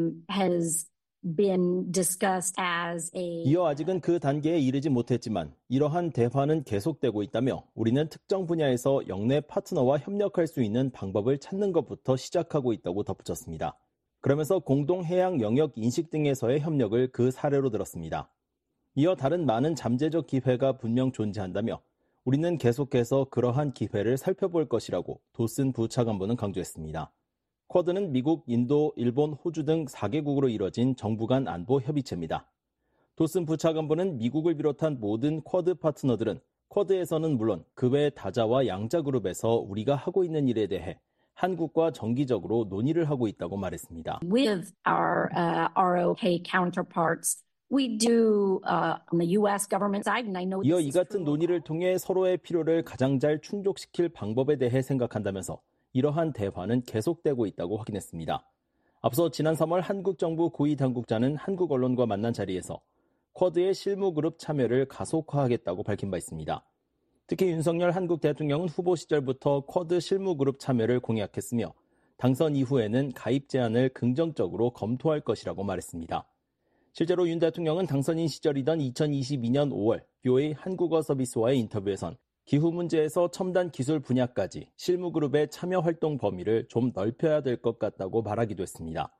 has been discussed as a. 이어 아직은 그 단계에 이르지 못했지만 이러한 대화는 계속되고 있다며 우리는 특정 분야에서 영내 파트너와 협력할 수 있는 방법을 찾는 것부터 시작하고 있다고 덧붙였습니다. 그러면서 공동 해양 영역 인식 등에서의 협력을 그 사례로 들었습니다. 이어 다른 많은 잠재적 기회가 분명 존재한다며 우리는 계속해서 그러한 기회를 살펴볼 것이라고 도슨 부차관보는 강조했습니다. 쿼드는 미국, 인도, 일본, 호주 등 4개국으로 이뤄진 정부 간 안보 협의체입니다. 도슨 부차관보는 미국을 비롯한 모든 쿼드 파트너들은 쿼드에서는 물론 그 외 다자와 양자 그룹에서 우리가 하고 있는 일에 대해 한국과 정기적으로 논의를 하고 있다고 말했습니다. With our ROK counterparts, we do on the U.S. government side, and I know. 이어 이 같은 논의를 통해 서로의 필요를 가장 잘 충족시킬 방법에 대해 생각한다면서 이러한 대화는 계속되고 있다고 확인했습니다. 앞서 지난 3월 한국 정부 고위 당국자는 한국 언론과 만난 자리에서 쿼드의 실무그룹 참여를 가속화하겠다고 밝힌 바 있습니다. 특히 윤석열 한국 대통령은 후보 시절부터 쿼드 실무그룹 참여를 공약했으며 당선 이후에는 가입 제안을 긍정적으로 검토할 것이라고 말했습니다. 실제로 윤 대통령은 당선인 시절이던 2022년 5월 VOA 한국어 서비스와의 인터뷰에선 기후 문제에서 첨단 기술 분야까지 실무그룹의 참여 활동 범위를 좀 넓혀야 될 것 같다고 말하기도 했습니다.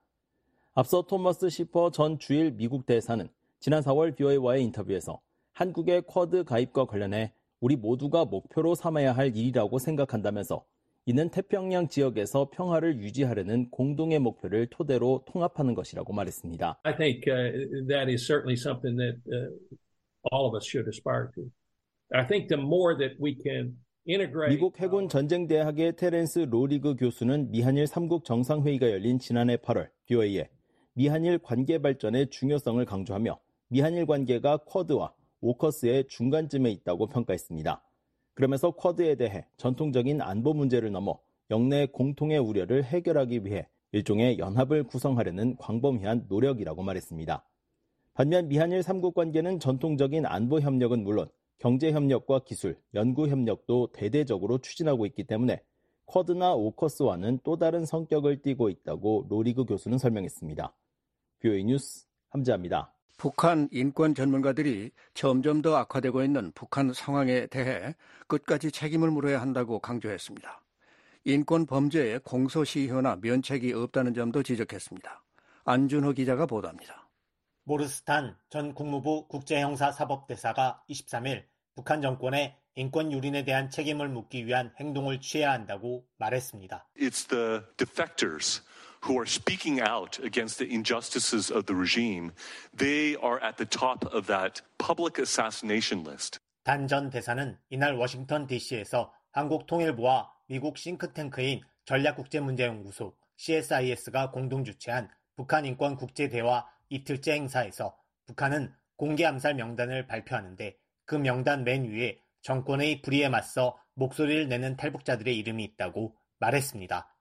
앞서 토머스 시퍼 전 주일 미국 대사는 지난 4월 VOA와의 인터뷰에서 한국의 쿼드 가입과 관련해 우리 모두가 목표로 삼아야 할 일이라고 생각한다면서 이는 태평양 지역에서 평화를 유지하려는 공동의 목표를 토대로 통합하는 것이라고 말했습니다. I think that is certainly something that all of us should aspire to. I think the more that we can integrate. 미국 해군 전쟁대학의 테렌스 로리그 교수는 미한일 3국 정상회의가 열린 지난해 8월 VOA에 미한일 관계 발전의 중요성을 강조하며 미한일 관계가 쿼드와 오커스의 중간쯤에 있다고 평가했습니다. 그러면서 쿼드에 대해 전통적인 안보 문제를 넘어 영내 공통의 우려를 해결하기 위해 일종의 연합을 구성하려는 광범위한 노력이라고 말했습니다. 반면 미한일 3국 관계는 전통적인 안보 협력은 물론 경제 협력과 기술, 연구 협력도 대대적으로 추진하고 있기 때문에 쿼드나 오커스와는 또 다른 성격을 띠고 있다고 로리그 교수는 설명했습니다. VOA 뉴스 함재합니다. 북한 인권 전문가들이 점점 더 악화되고 있는 북한 상황에 대해 끝까지 책임을 물어야 한다고 강조했습니다. 인권 범죄에 공소시효나 면책이 없다는 점도 지적했습니다. 안준호 기자가 보도합니다. 모르스탄 전 국무부 국제형사사법대사가 23일 북한 정권의 인권 유린에 대한 책임을 묻기 위한 행동을 취해야 한다고 말했습니다. It's the defectors who are speaking out against the injustices of the regime. They are at the top of that public assassination list. 단 전 대사는 이날 워싱턴 DC에서 한국통일부와 미국 싱크탱크인 전략국제문제연구소 CSIS가 공동 주최한 북한 인권 국제대화 이틀째 행사에서 북한은 공개 암살 명단을 발표하는데 그 명단 맨 위에 정권의 불의에 맞서 목소리를 내는 탈북자들의 이름이 있다고 말했습니다.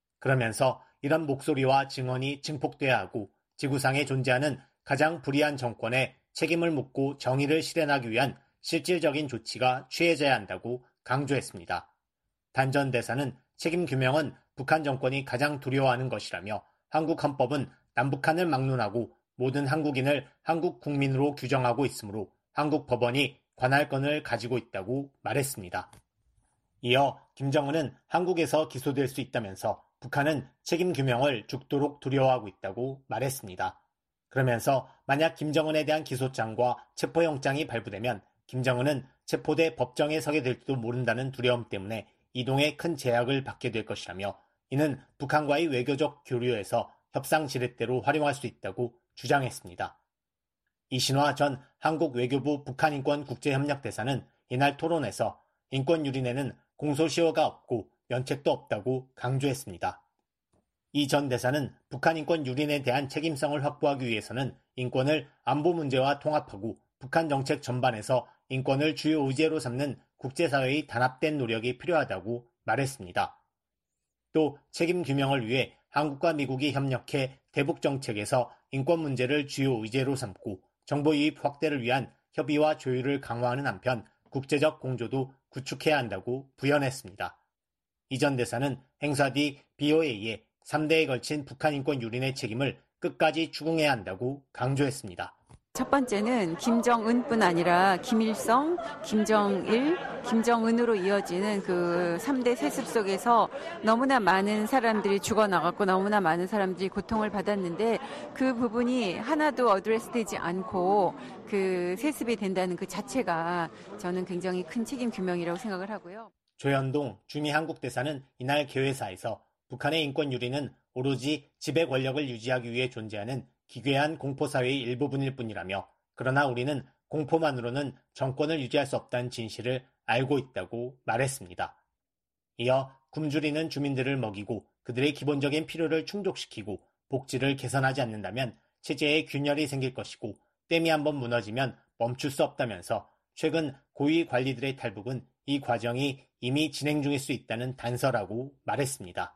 그러면서 이런 목소리와 증언이 증폭돼야 하고 지구상에 존재하는 가장 불의한 정권에 책임을 묻고 정의를 실현하기 위한 실질적인 조치가 취해져야 한다고 강조했습니다. 단 전 대사는 책임 규명은 북한 정권이 가장 두려워하는 것이라며 한국 헌법은 남북한을 막론하고 모든 한국인을 한국 국민으로 규정하고 있으므로 한국 법원이 관할권을 가지고 있다고 말했습니다. 이어 김정은은 한국에서 기소될 수 있다면서 북한은 책임 규명을 죽도록 두려워하고 있다고 말했습니다. 그러면서 만약 김정은에 대한 기소장과 체포영장이 발부되면 김정은은 체포돼 법정에 서게 될지도 모른다는 두려움 때문에 이동에 큰 제약을 받게 될 것이라며 이는 북한과의 외교적 교류에서 협상 지렛대로 활용할 수 있다고 주장했습니다. 이신화 전 한국 외교부 북한인권 국제협력대사는 이날 토론에서 인권 유린에는 공소시효가 없고 면책도 없다고 강조했습니다. 이 전 대사는 북한 인권 유린에 대한 책임성을 확보하기 위해서는 인권을 안보 문제와 통합하고 북한 정책 전반에서 인권을 주요 의제로 삼는 국제사회의 단합된 노력이 필요하다고 말했습니다. 또 책임 규명을 위해 한국과 미국이 협력해 대북 정책에서 인권 문제를 주요 의제로 삼고 정보 유입 확대를 위한 협의와 조율을 강화하는 한편 국제적 공조도 구축해야 한다고 부연했습니다. 이 전 대사는 행사 뒤 BOA에 3대에 걸친 북한 인권 유린의 책임을 끝까지 추궁해야 한다고 강조했습니다. 첫 번째는 김정은뿐 아니라 김일성, 김정일, 김정은으로 이어지는 그 3대 세습 속에서 너무나 많은 사람들이 죽어나갔고 너무나 많은 사람들이 고통을 받았는데 그 부분이 하나도 어드레스되지 않고 그 세습이 된다는 그 자체가 저는 굉장히 큰 책임 규명이라고 생각을 하고요. 조현동 주미 한국 대사는 이날 개회사에서 북한의 인권 유린은 오로지 지배 권력을 유지하기 위해 존재하는 기괴한 공포사회의 일부분일 뿐이라며 그러나 우리는 공포만으로는 정권을 유지할 수 없다는 진실을 알고 있다고 말했습니다. 이어 굶주리는 주민들을 먹이고 그들의 기본적인 필요를 충족시키고 복지를 개선하지 않는다면 체제에 균열이 생길 것이고 댐이 한번 무너지면 멈출 수 없다면서 최근 고위 관리들의 탈북은 이 과정이 이미 진행 중일 수 있다는 단서라고 말했습니다.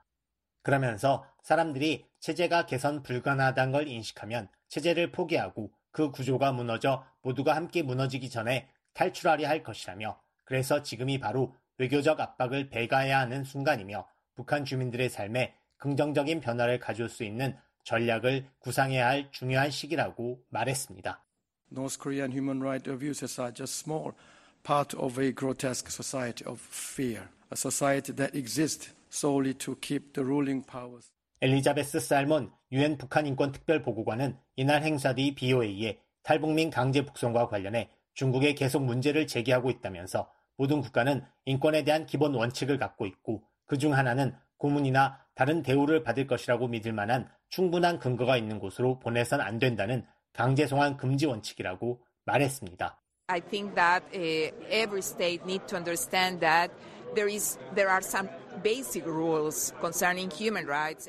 그러면서 사람들이 체제가 개선 불가능하다는 걸 인식하면 체제를 포기하고 그 구조가 무너져 모두가 함께 무너지기 전에 탈출하려 할 것이라며 그래서 지금이 바로 외교적 압박을 배가해야 하는 순간이며 북한 주민들의 삶에 긍정적인 변화를 가져올 수 있는 전략을 구상해야 할 중요한 시기라고 말했습니다. North Korean human rights abuses are just small part of a grotesque society of fear, a society that exists solely to keep the ruling powers. 엘리자베스 살몬 유엔 북한 인권 특별 보고관은 이날 행사 뒤 BOA에 탈북민 강제 북송과 관련해 중국에 계속 문제를 제기하고 있다면서 모든 국가는 인권에 대한 기본 원칙을 갖고 있고 그중 하나는 고문이나 다른 대우를 받을 것이라고 믿을 만한 충분한 근거가 있는 곳으로 보내선 안 된다는 강제 송환 금지 원칙이라고 말했습니다. I think that every state needs to understand that there are some basic rules concerning human rights.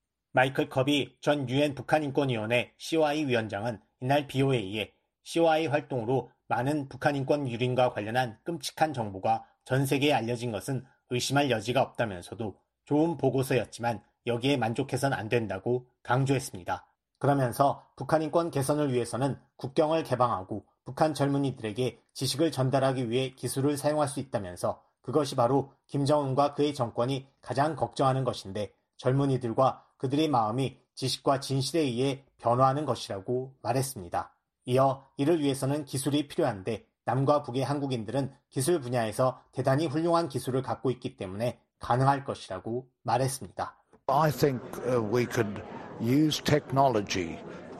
마이클 커비 전 유엔 북한인권위원회 COI 위원장은 이날 BOA에 COI 활동으로 많은 북한 인권 유린과 관련한 끔찍한 정보가 전 세계에 알려진 것은 의심할 여지가 없다면서도 좋은 보고서였지만 여기에 만족해서는 안 된다고 강조했습니다. 그러면서 북한 인권 개선을 위해서는 국경을 개방하고 북한 젊은이들에게 지식을 전달하기 위해 기술을 사용할 수 있다면서 그것이 바로 김정은과 그의 정권이 가장 걱정하는 것인데 젊은이들과 그들의 마음이 지식과 진실에 의해 변화하는 것이라고 말했습니다. 이어 이를 위해서는 기술이 필요한데 남과 북의 한국인들은 기술 분야에서 대단히 훌륭한 기술을 갖고 있기 때문에 가능할 것이라고 말했습니다. I think we could use technology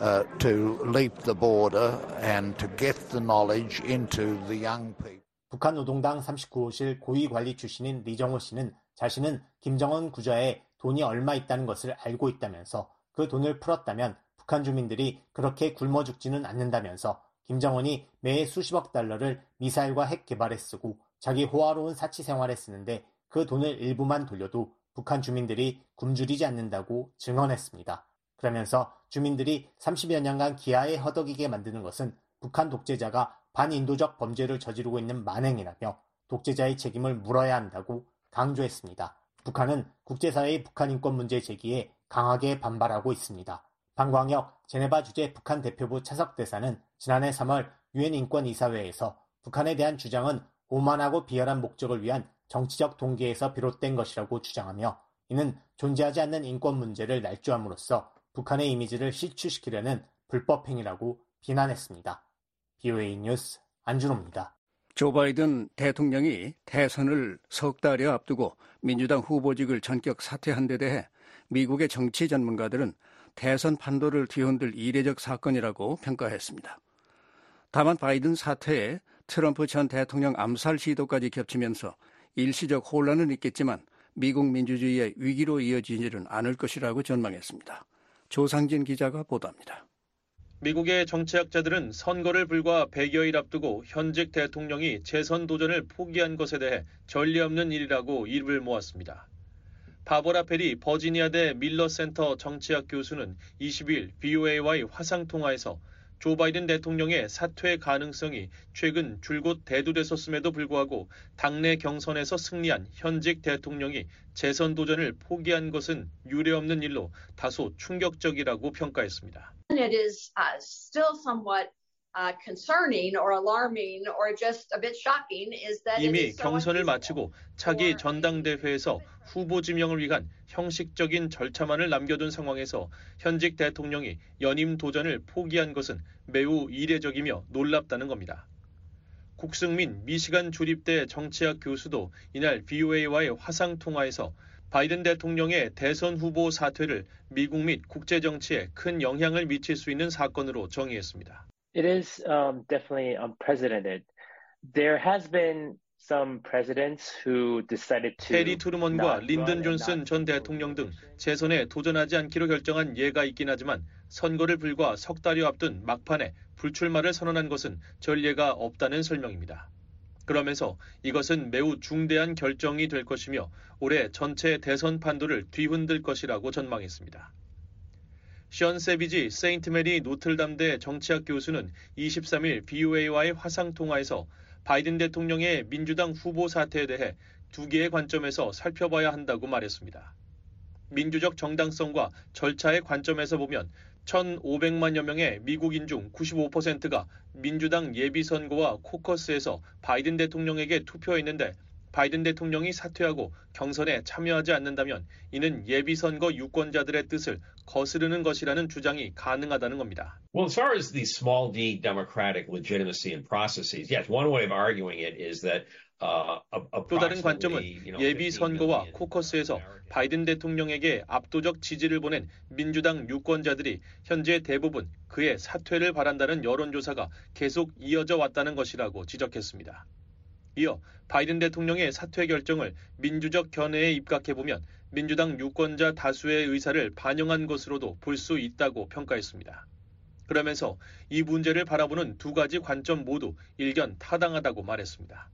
to leap the border and to get the knowledge into the young people. 북한 노동당 39호실 고위관리 출신인 리정호 씨는 자신은 김정은 구좌에 돈이 얼마 있다는 것을 알고 있다면서 그 돈을 풀었다면 북한 주민들이 그렇게 굶어 죽지는 않는다면서 김정은이 매해 수십억 달러를 미사일과 핵 개발에 쓰고 자기 호화로운 사치 생활에 쓰는데 그 돈을 일부만 돌려도 북한 주민들이 굶주리지 않는다고 증언했습니다. 그러면서 주민들이 30여 년간 기아에 허덕이게 만드는 것은 북한 독재자가 반인도적 범죄를 저지르고 있는 만행이라며 독재자의 책임을 물어야 한다고 강조했습니다. 북한은 국제사회의 북한 인권 문제 제기에 강하게 반발하고 있습니다. 방광혁 제네바 주재 북한 대표부 차석 대사는 지난해 3월 유엔 인권이사회에서 북한에 대한 주장은 오만하고 비열한 목적을 위한 정치적 동기에서 비롯된 것이라고 주장하며 이는 존재하지 않는 인권 문제를 날조함으로써 북한의 이미지를 실추시키려는 불법 행위라고 비난했습니다. BOA 뉴스 안준호입니다. 조 바이든 대통령이 대선을 석 달여 앞두고 민주당 후보직을 전격 사퇴한 데 대해 미국의 정치 전문가들은 대선 판도를 뒤흔들 이례적 사건이라고 평가했습니다. 다만 바이든 사퇴에 트럼프 전 대통령 암살 시도까지 겹치면서 일시적 혼란은 있겠지만 미국 민주주의의 위기로 이어지지는 않을 것이라고 전망했습니다. 조상진 기자가 보도합니다. 미국의 정치학자들은 선거를 불과 100여일 앞두고 현직 대통령이 재선 도전을 포기한 것에 대해 전례 없는 일이라고 입을 모았습니다. 바버라 페리 버지니아대 밀러 센터 정치학 교수는 20일 BOA와의 화상통화에서 조 바이든 대통령의 사퇴 가능성이 최근 줄곧 대두됐었음에도 불구하고 당내 경선에서 승리한 현직 대통령이 재선 도전을 포기한 것은 유례없는 일로 다소 충격적이라고 평가했습니다. It is still somewhat concerning or alarming or just a bit shocking is that 이미 경선을 마치고 차기 전당대회에서 후보 지명을 위한 형식적인 절차만을 남겨둔 상황에서 현직 대통령이 연임 도전을 포기한 것은 매우 이례적이며 놀랍다는 겁니다. 국승민 미시간 주립대 정치학 교수도 이날 VOA와의 화상 통화에서 바이든 대통령의 대선 후보 사퇴를 미국 및 국제 정치에 큰 영향을 미칠 수 있는 사건으로 정의했습니다. It is definitely unprecedented. There has been some presidents who decided to 해리 트루먼과 린든 존슨 전 대통령 등 재선에 도전하지 않기로 결정한 예가 있긴 하지만 선거를 불과 석 달여 앞둔 막판에 불출마를 선언한 것은 전례가 없다는 설명입니다. 그러면서 이것은 매우 중대한 결정이 될 것이며 올해 전체 대선 판도를 뒤흔들 것이라고 전망했습니다. 션 세비지 세인트 메리 노틀담대 정치학 교수는 23일 VOA와의 화상 통화에서 바이든 대통령의 민주당 후보 사퇴에 대해 두 개의 관점에서 살펴봐야 한다고 말했습니다. 민주적 정당성과 절차의 관점에서 보면 1,500만여 명의 미국인 중 95%가 민주당 예비선거와 코커스에서 바이든 대통령에게 투표했는데 바이든 대통령이 사퇴하고 경선에 참여하지 않는다면 이는 예비선거 유권자들의 뜻을 거스르는 것이라는 주장이 가능하다는 겁니다. Well, as far as the small d democratic legitimacy and processes, yes, one way of arguing it is that 또 다른 관점은 예비선거와 코커스에서 바이든 대통령에게 압도적 지지를 보낸 민주당 유권자들이 현재 대부분 그의 사퇴를 바란다는 여론조사가 계속 이어져 왔다는 것이라고 지적했습니다. 이어 바이든 대통령의 사퇴 결정을 민주적 견해에 입각해보면 민주당 유권자 다수의 의사를 반영한 것으로도 볼 수 있다고 평가했습니다. 그러면서 이 문제를 바라보는 두 가지 관점 모두 일견 타당하다고 말했습니다.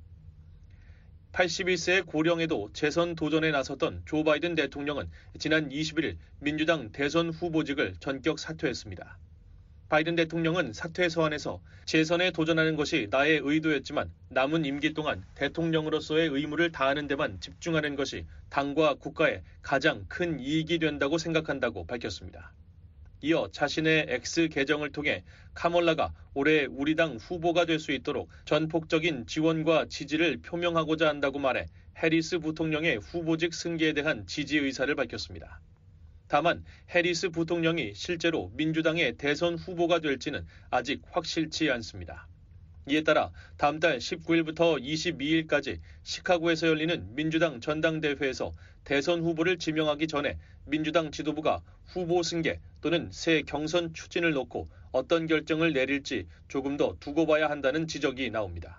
81세의 고령에도 재선 도전에 나섰던 조 바이든 대통령은 지난 21일 민주당 대선 후보직을 전격 사퇴했습니다. 바이든 대통령은 사퇴 서한에서 재선에 도전하는 것이 나의 의도였지만 남은 임기 동안 대통령으로서의 의무를 다하는 데만 집중하는 것이 당과 국가에 가장 큰 이익이 된다고 생각한다고 밝혔습니다. 이어 자신의 X 계정을 통해 카멀라가 올해 우리 당 후보가 될 수 있도록 전폭적인 지원과 지지를 표명하고자 한다고 말해 해리스 부통령의 후보직 승계에 대한 지지 의사를 밝혔습니다. 다만 해리스 부통령이 실제로 민주당의 대선 후보가 될지는 아직 확실치 않습니다. 이에 따라 다음 달 19일부터 22일까지 시카고에서 열리는 민주당 전당대회에서 대선 후보를 지명하기 전에 민주당 지도부가 후보 승계 또는 새 경선 추진을 놓고 어떤 결정을 내릴지 조금 더 두고 봐야 한다는 지적이 나옵니다.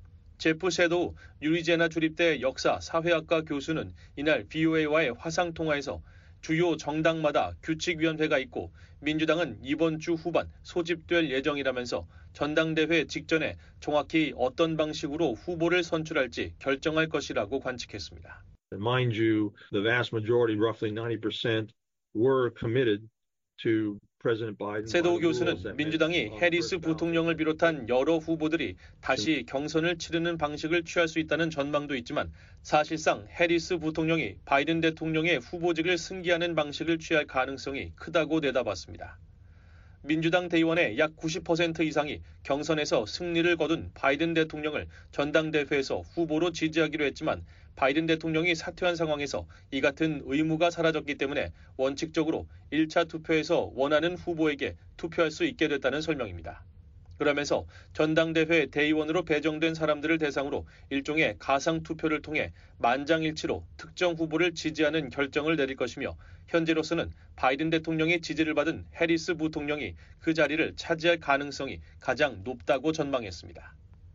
제프 섀도우 유리지애나 주립대 역사 사회학과 교수는 이날 VOA와의 화상 통화에서 주요 정당마다 규칙위원회가 있고 민주당은 이번 주 후반 소집될 예정이라면서 전당대회 직전에 정확히 어떤 방식으로 후보를 선출할지 결정할 것이라고 관측했습니다. Mind you, the vast majority, roughly 90%, were committed to President Biden. 섀도우 교수는 민주당이 해리스 부통령을 비롯한 여러 후보들이 다시 경선을 치르는 방식을 취할 수 있다는 전망도 있지만 사실상 해리스 부통령이 바이든 대통령의 후보직을 승계하는 방식을 취할 가능성이 크다고 내다봤습니다. 민주당 대의원의 약 90% 이상이 경선에서 승리를 거둔 바이든 대통령을 전당대회에서 후보로 지지하기로 했지만 바이든 대통령이 사퇴한 상황에서 이 같은 의무가 사라졌기 때문에 원칙적으로 1차 투표에서 원하는 후보에게 투표할 수 있게 됐다는 설명입니다. 그러면서 전당대회 대의원으로 배정된 사람들을 대상으로 일종의 가상투표를 통해 만장일치로 특정 후보를 지지하는 결정을 내릴 것이며 현재로서는 바이든 대통령의 지지를 받은 해리스 부통령이 그 자리를 차지할 가능성이 가장 높다고 전망했습니다.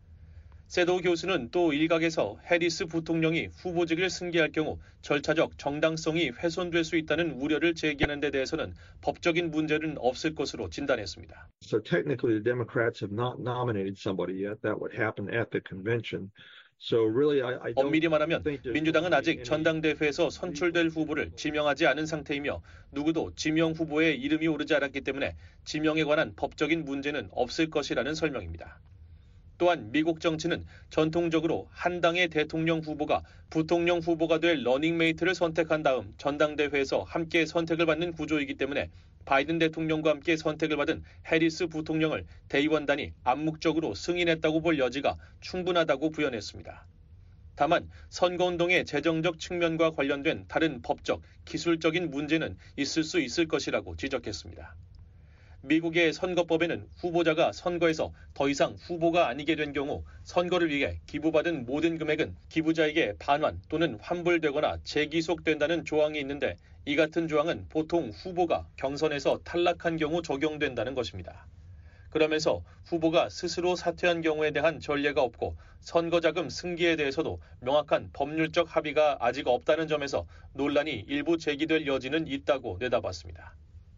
섀도우 교수는 또 일각에서 해리스 부통령이 후보직을 승계할 경우 절차적 정당성이 훼손될 수 있다는 우려를 제기하는 데 대해서는 법적인 문제는 없을 것으로 진단했습니다. So technically the Democrats have not nominated somebody yet. That would happen at the convention. 엄밀히 말하면 민주당은 아직 전당대회에서 선출될 후보를 지명하지 않은 상태이며 누구도 지명 후보의 이름이 오르지 않았기 때문에 지명에 관한 법적인 문제는 없을 것이라는 설명입니다. 또한 미국 정치는 전통적으로 한 당의 대통령 후보가 부통령 후보가 될 러닝메이트를 선택한 다음 전당대회에서 함께 선택을 받는 구조이기 때문에 바이든 대통령과 함께 선택을 받은 해리스 부통령을 대의원단이 암묵적으로 승인했다고 볼 여지가 충분하다고 부연했습니다. 다만 선거운동의 재정적 측면과 관련된 다른 법적, 기술적인 문제는 있을 수 있을 것이라고 지적했습니다. 미국의 선거법에는 후보자가 선거에서 더 이상 후보가 아니게 된 경우 선거를 위해 기부받은 모든 금액은 기부자에게 반환 또는 환불되거나 재기속된다는 조항이 있는데 이 같은 조항은 보통 후보가 경선에서 탈락한 경우 적용된다는 것입니다. 그러면서 후보가 스스로 사퇴한 경우에 대한 전례가 없고 선거자금 승계에 대해서도 명확한 법률적 합의가 아직 없다는 점에서 논란이 일부 제기될 여지는 있다고 내다봤습니다.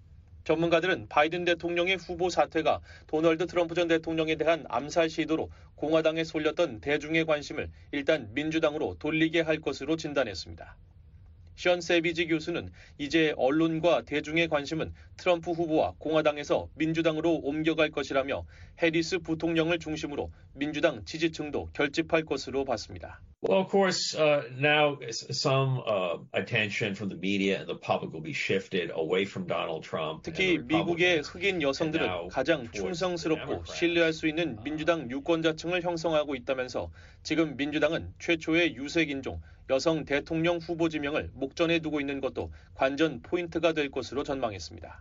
전문가들은 바이든 대통령의 후보 사퇴가 도널드 트럼프 전 대통령에 대한 암살 시도로 공화당에 쏠렸던 대중의 관심을 일단 민주당으로 돌리게 할 것으로 진단했습니다. 션 세비지 교수는 이제 언론과 대중의 관심은 트럼프 후보와 공화당에서 민주당으로 옮겨갈 것이라며 해리스 부통령을 중심으로 민주당 지지층도 결집할 것으로 봤습니다. Well, of course, now some attention from the media and the public will be shifted away from Donald Trump. 특히 미국의 흑인 여성들은 가장 충성스럽고 신뢰할 수 있는 민주당 유권자층을 형성하고 있다면서 지금 민주당은 최초의 유색인종, 여성 대통령 후보 지명을 목전에 두고 있는 것도 관전 포인트가 될 것으로 전망했습니다.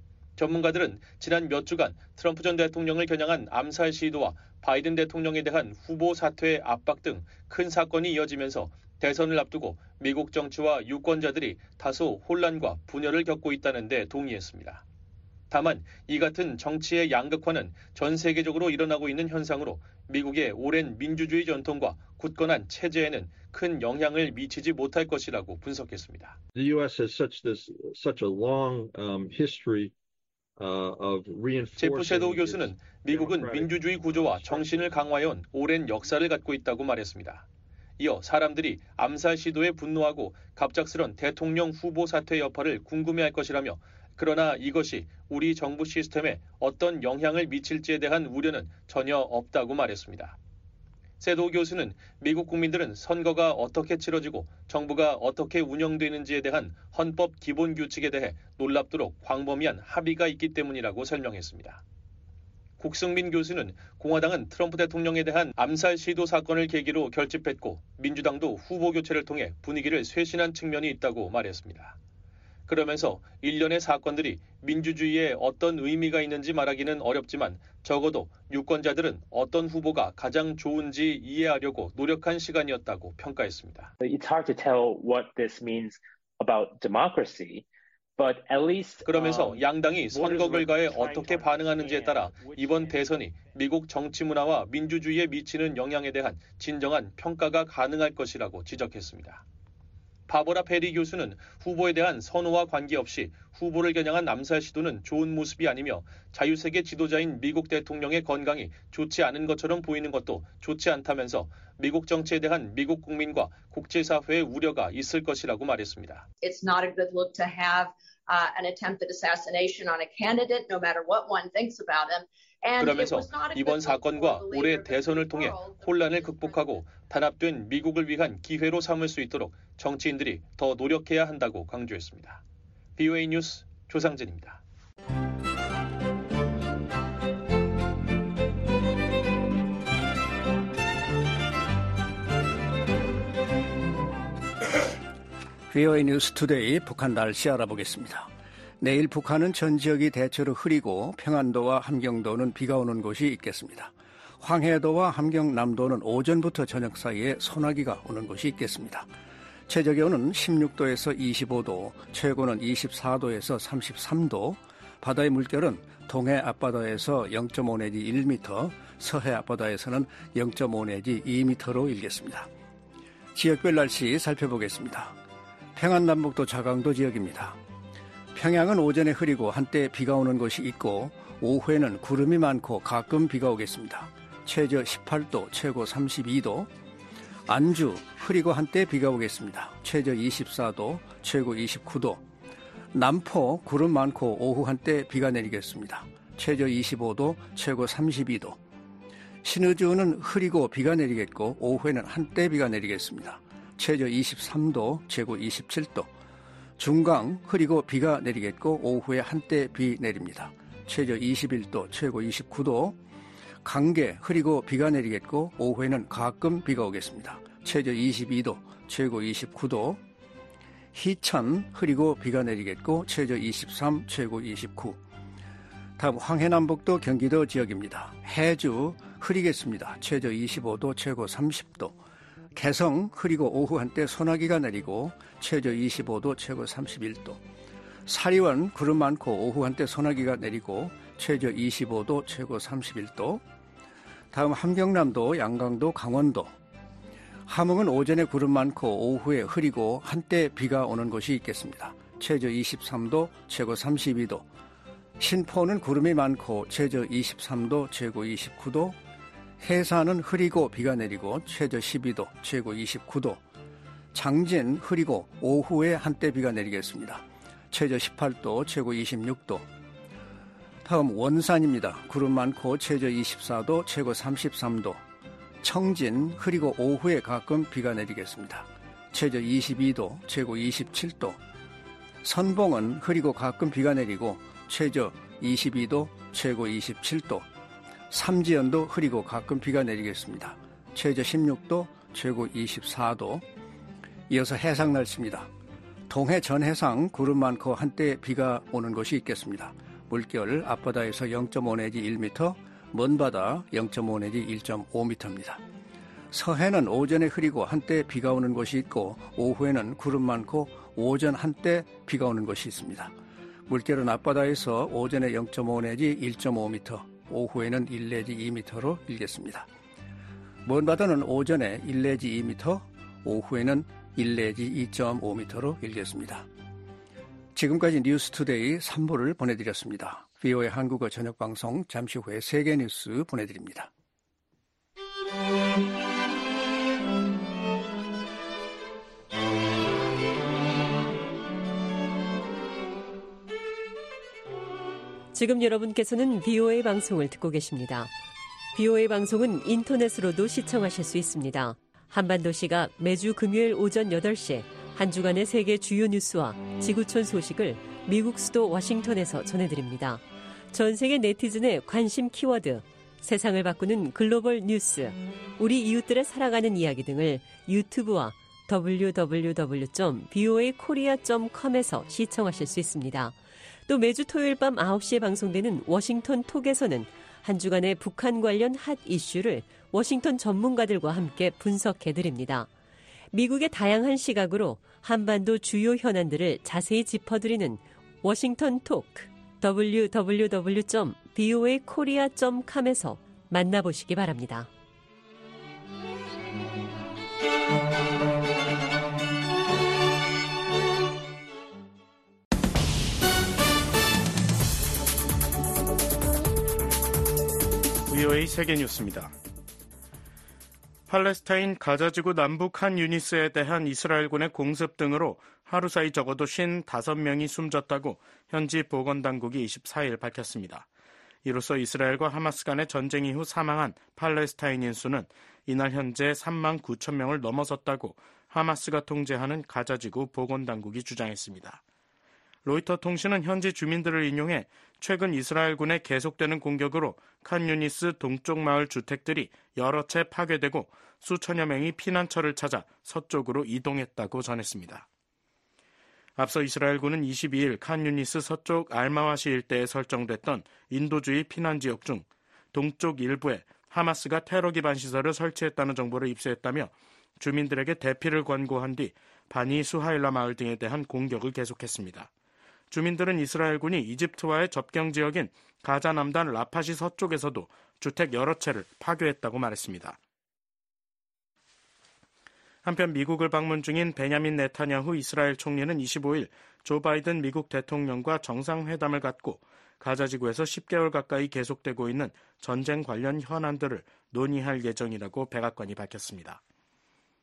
전문가들은 지난 몇 주간 트럼프 전 대통령을 겨냥한 암살 시도와 바이든 대통령에 대한 후보 사퇴 압박 등 큰 사건이 이어지면서 대선을 앞두고 미국 정치와 유권자들이 다소 혼란과 분열을 겪고 있다는 데 동의했습니다. 다만 이 같은 정치의 양극화는 전 세계적으로 일어나고 있는 현상으로 미국의 오랜 민주주의 전통과 굳건한 체제에는 큰 영향을 미치지 못할 것이라고 분석했습니다. The U.S. has such a long history 제프 섀도우 교수는 미국은 민주주의 구조와 정신을 강화해온 오랜 역사를 갖고 있다고 말했습니다. 이어 사람들이 암살 시도에 분노하고 갑작스런 대통령 후보 사퇴 여파를 궁금해할 것이라며 그러나 이것이 우리 정부 시스템에 어떤 영향을 미칠지에 대한 우려는 전혀 없다고 말했습니다. 섀도우 교수는 미국 국민들은 선거가 어떻게 치러지고 정부가 어떻게 운영되는지에 대한 헌법 기본 규칙에 대해 놀랍도록 광범위한 합의가 있기 때문이라고 설명했습니다. 국승민 교수는 공화당은 트럼프 대통령에 대한 암살 시도 사건을 계기로 결집했고 민주당도 후보 교체를 통해 분위기를 쇄신한 측면이 있다고 말했습니다. 그러면서 일련의 사건들이 민주주의에 어떤 의미가 있는지 말하기는 어렵지만 적어도 유권자들은 어떤 후보가 가장 좋은지 이해하려고 노력한 시간이었다고 평가했습니다. It's hard to tell what this means about democracy. But at least, 그러면서 양당이 선거 결과에 어떻게 반응하는지에 따라 이번 대선이 미국 정치 문화와 민주주의에 미치는 영향에 대한 진정한 평가가 가능할 것이라고 지적했습니다. 바버라 페리 교수는 후보에 대한 선호와 관계없이 후보를 겨냥한 암살 시도는 좋은 모습이 아니며 자유세계 지도자인 미국 대통령의 건강이 좋지 않은 것처럼 보이는 것도 좋지 않다면서 미국 정치에 대한 미국 국민과 국제사회의 우려가 있을 것이라고 말했습니다. It's not a good look to have an attempted assassination on a candidate, no matter what one thinks about him. 그러면서 이번 사건과 올해 대선을 통해 혼란을 극복하고 단합된 미국을 위한 기회로 삼을 수 있도록 정치인들이 더 노력해야 한다고 강조했습니다. VOA 뉴스 조상진입니다. VOA 뉴스 투데이 북한 날씨 알아보겠습니다. 내일 북한은 전 지역이 대체로 흐리고 평안도와 함경도는 비가 오는 곳이 있겠습니다. 황해도와 함경남도는 오전부터 저녁 사이에 소나기가 오는 곳이 있겠습니다. 최저기온은 16도에서 25도, 최고는 24도에서 33도, 바다의 물결은 동해 앞바다에서 0.5 내지 1m, 서해 앞바다에서는 0.5 내지 2m로 일겠습니다. 지역별 날씨 살펴보겠습니다. 평안남북도 자강도 지역입니다. 평양은 오전에 흐리고 한때 비가 오는 곳이 있고 오후에는 구름이 많고 가끔 비가 오겠습니다. 최저 18도, 최고 32도. 안주 흐리고 한때 비가 오겠습니다. 최저 24도, 최고 29도. 남포 구름 많고 오후 한때 비가 내리겠습니다. 최저 25도, 최고 32도. 신의주는 흐리고 비가 내리겠고 오후에는 한때 비가 내리겠습니다. 최저 23도, 최고 27도. 중강 흐리고 비가 내리겠고 오후에 한때 비 내립니다. 최저 21도, 최고 29도. 강계 흐리고 비가 내리겠고 오후에는 가끔 비가 오겠습니다. 최저 22도, 최고 29도. 희천 흐리고 비가 내리겠고 최저 23, 최고 29. 다음 황해남북도 경기도 지역입니다. 해주 흐리겠습니다. 최저 25도, 최고 30도. 개성 흐리고 오후 한때 소나기가 내리고 최저 25도, 최고 31도. 사리원 구름 많고 오후 한때 소나기가 내리고 최저 25도, 최고 31도. 다음 함경남도, 양강도, 강원도. 함흥은 오전에 구름 많고 오후에 흐리고 한때 비가 오는 곳이 있겠습니다. 최저 23도, 최고 32도. 신포는 구름이 많고 최저 23도, 최고 29도. 해산은 흐리고 비가 내리고 최저 12도, 최고 29도. 장진 흐리고 오후에 한때 비가 내리겠습니다. 최저 18도, 최고 26도. 다음 원산입니다. 구름 많고 최저 24도, 최고 33도. 청진 흐리고 오후에 가끔 비가 내리겠습니다. 최저 22도, 최고 27도. 선봉은 흐리고 가끔 비가 내리고 최저 22도, 최고 27도. 삼지연도 흐리고 가끔 비가 내리겠습니다. 최저 16도, 최고 24도. 이어서 해상 날씨입니다. 동해 전해상 구름 많고 한때 비가 오는 곳이 있겠습니다. 물결 앞바다에서 0.5 내지 1m, 먼바다 0.5 내지 1.5m입니다. 서해는 오전에 흐리고 한때 비가 오는 곳이 있고 오후에는 구름 많고 오전 한때 비가 오는 곳이 있습니다. 물결은 앞바다에서 오전에 0.5 내지 1.5m, 오후에는 1 내지 2m로 일겠습니다. 먼바다는 오전에 1 내지 2m, 오후에는 1 내지 2.5m로 일겠습니다. 지금까지 뉴스투데이 3부를 보내드렸습니다. VOA 한국어 저녁방송 잠시 후에 세계뉴스 보내드립니다. 지금 여러분께서는 VOA 방송을 듣고 계십니다. VOA 방송은 인터넷으로도 시청하실 수 있습니다. 한반도시가 매주 금요일 오전 8시에 한 주간의 세계 주요 뉴스와 지구촌 소식을 미국 수도 워싱턴에서 전해드립니다. 전 세계 네티즌의 관심 키워드, 세상을 바꾸는 글로벌 뉴스, 우리 이웃들의 살아가는 이야기 등을 유튜브와 www.voakorea.com에서 시청하실 수 있습니다. 또 매주 토요일 밤 9시에 방송되는 워싱턴 톡에서는 한 주간의 북한 관련 핫 이슈를 워싱턴 전문가들과 함께 분석해드립니다. 미국의 다양한 시각으로 한반도 주요 현안들을 자세히 짚어드리는 워싱턴 톡, www.voakorea.com에서 만나보시기 바랍니다. VOA 세계뉴스입니다. 팔레스타인 가자지구 남북 한 유니스에 대한 이스라엘군의 공습 등으로 하루 사이 적어도 55명이 숨졌다고 현지 보건당국이 24일 밝혔습니다. 이로써 이스라엘과 하마스 간의 전쟁 이후 사망한 팔레스타인인 수는 이날 현재 3만 9천 명을 넘어섰다고 하마스가 통제하는 가자지구 보건당국이 주장했습니다. 로이터 통신은 현지 주민들을 인용해 최근 이스라엘군의 계속되는 공격으로 칸 유니스 동쪽 마을 주택들이 여러 채 파괴되고 수천여 명이 피난처를 찾아 서쪽으로 이동했다고 전했습니다. 앞서 이스라엘군은 22일 칸 유니스 서쪽 알마와시 일대에 설정됐던 인도주의 피난지역 중 동쪽 일부에 하마스가 테러 기반 시설을 설치했다는 정보를 입수했다며 주민들에게 대피를 권고한 뒤 바니 수하일라 마을 등에 대한 공격을 계속했습니다. 주민들은 이스라엘군이 이집트와의 접경 지역인 가자 남단 라파시 서쪽에서도 주택 여러 채를 파괴했다고 말했습니다. 한편 미국을 방문 중인 베냐민 네타냐후 이스라엘 총리는 25일 조 바이든 미국 대통령과 정상회담을 갖고 가자지구에서 10개월 가까이 계속되고 있는 전쟁 관련 현안들을 논의할 예정이라고 백악관이 밝혔습니다.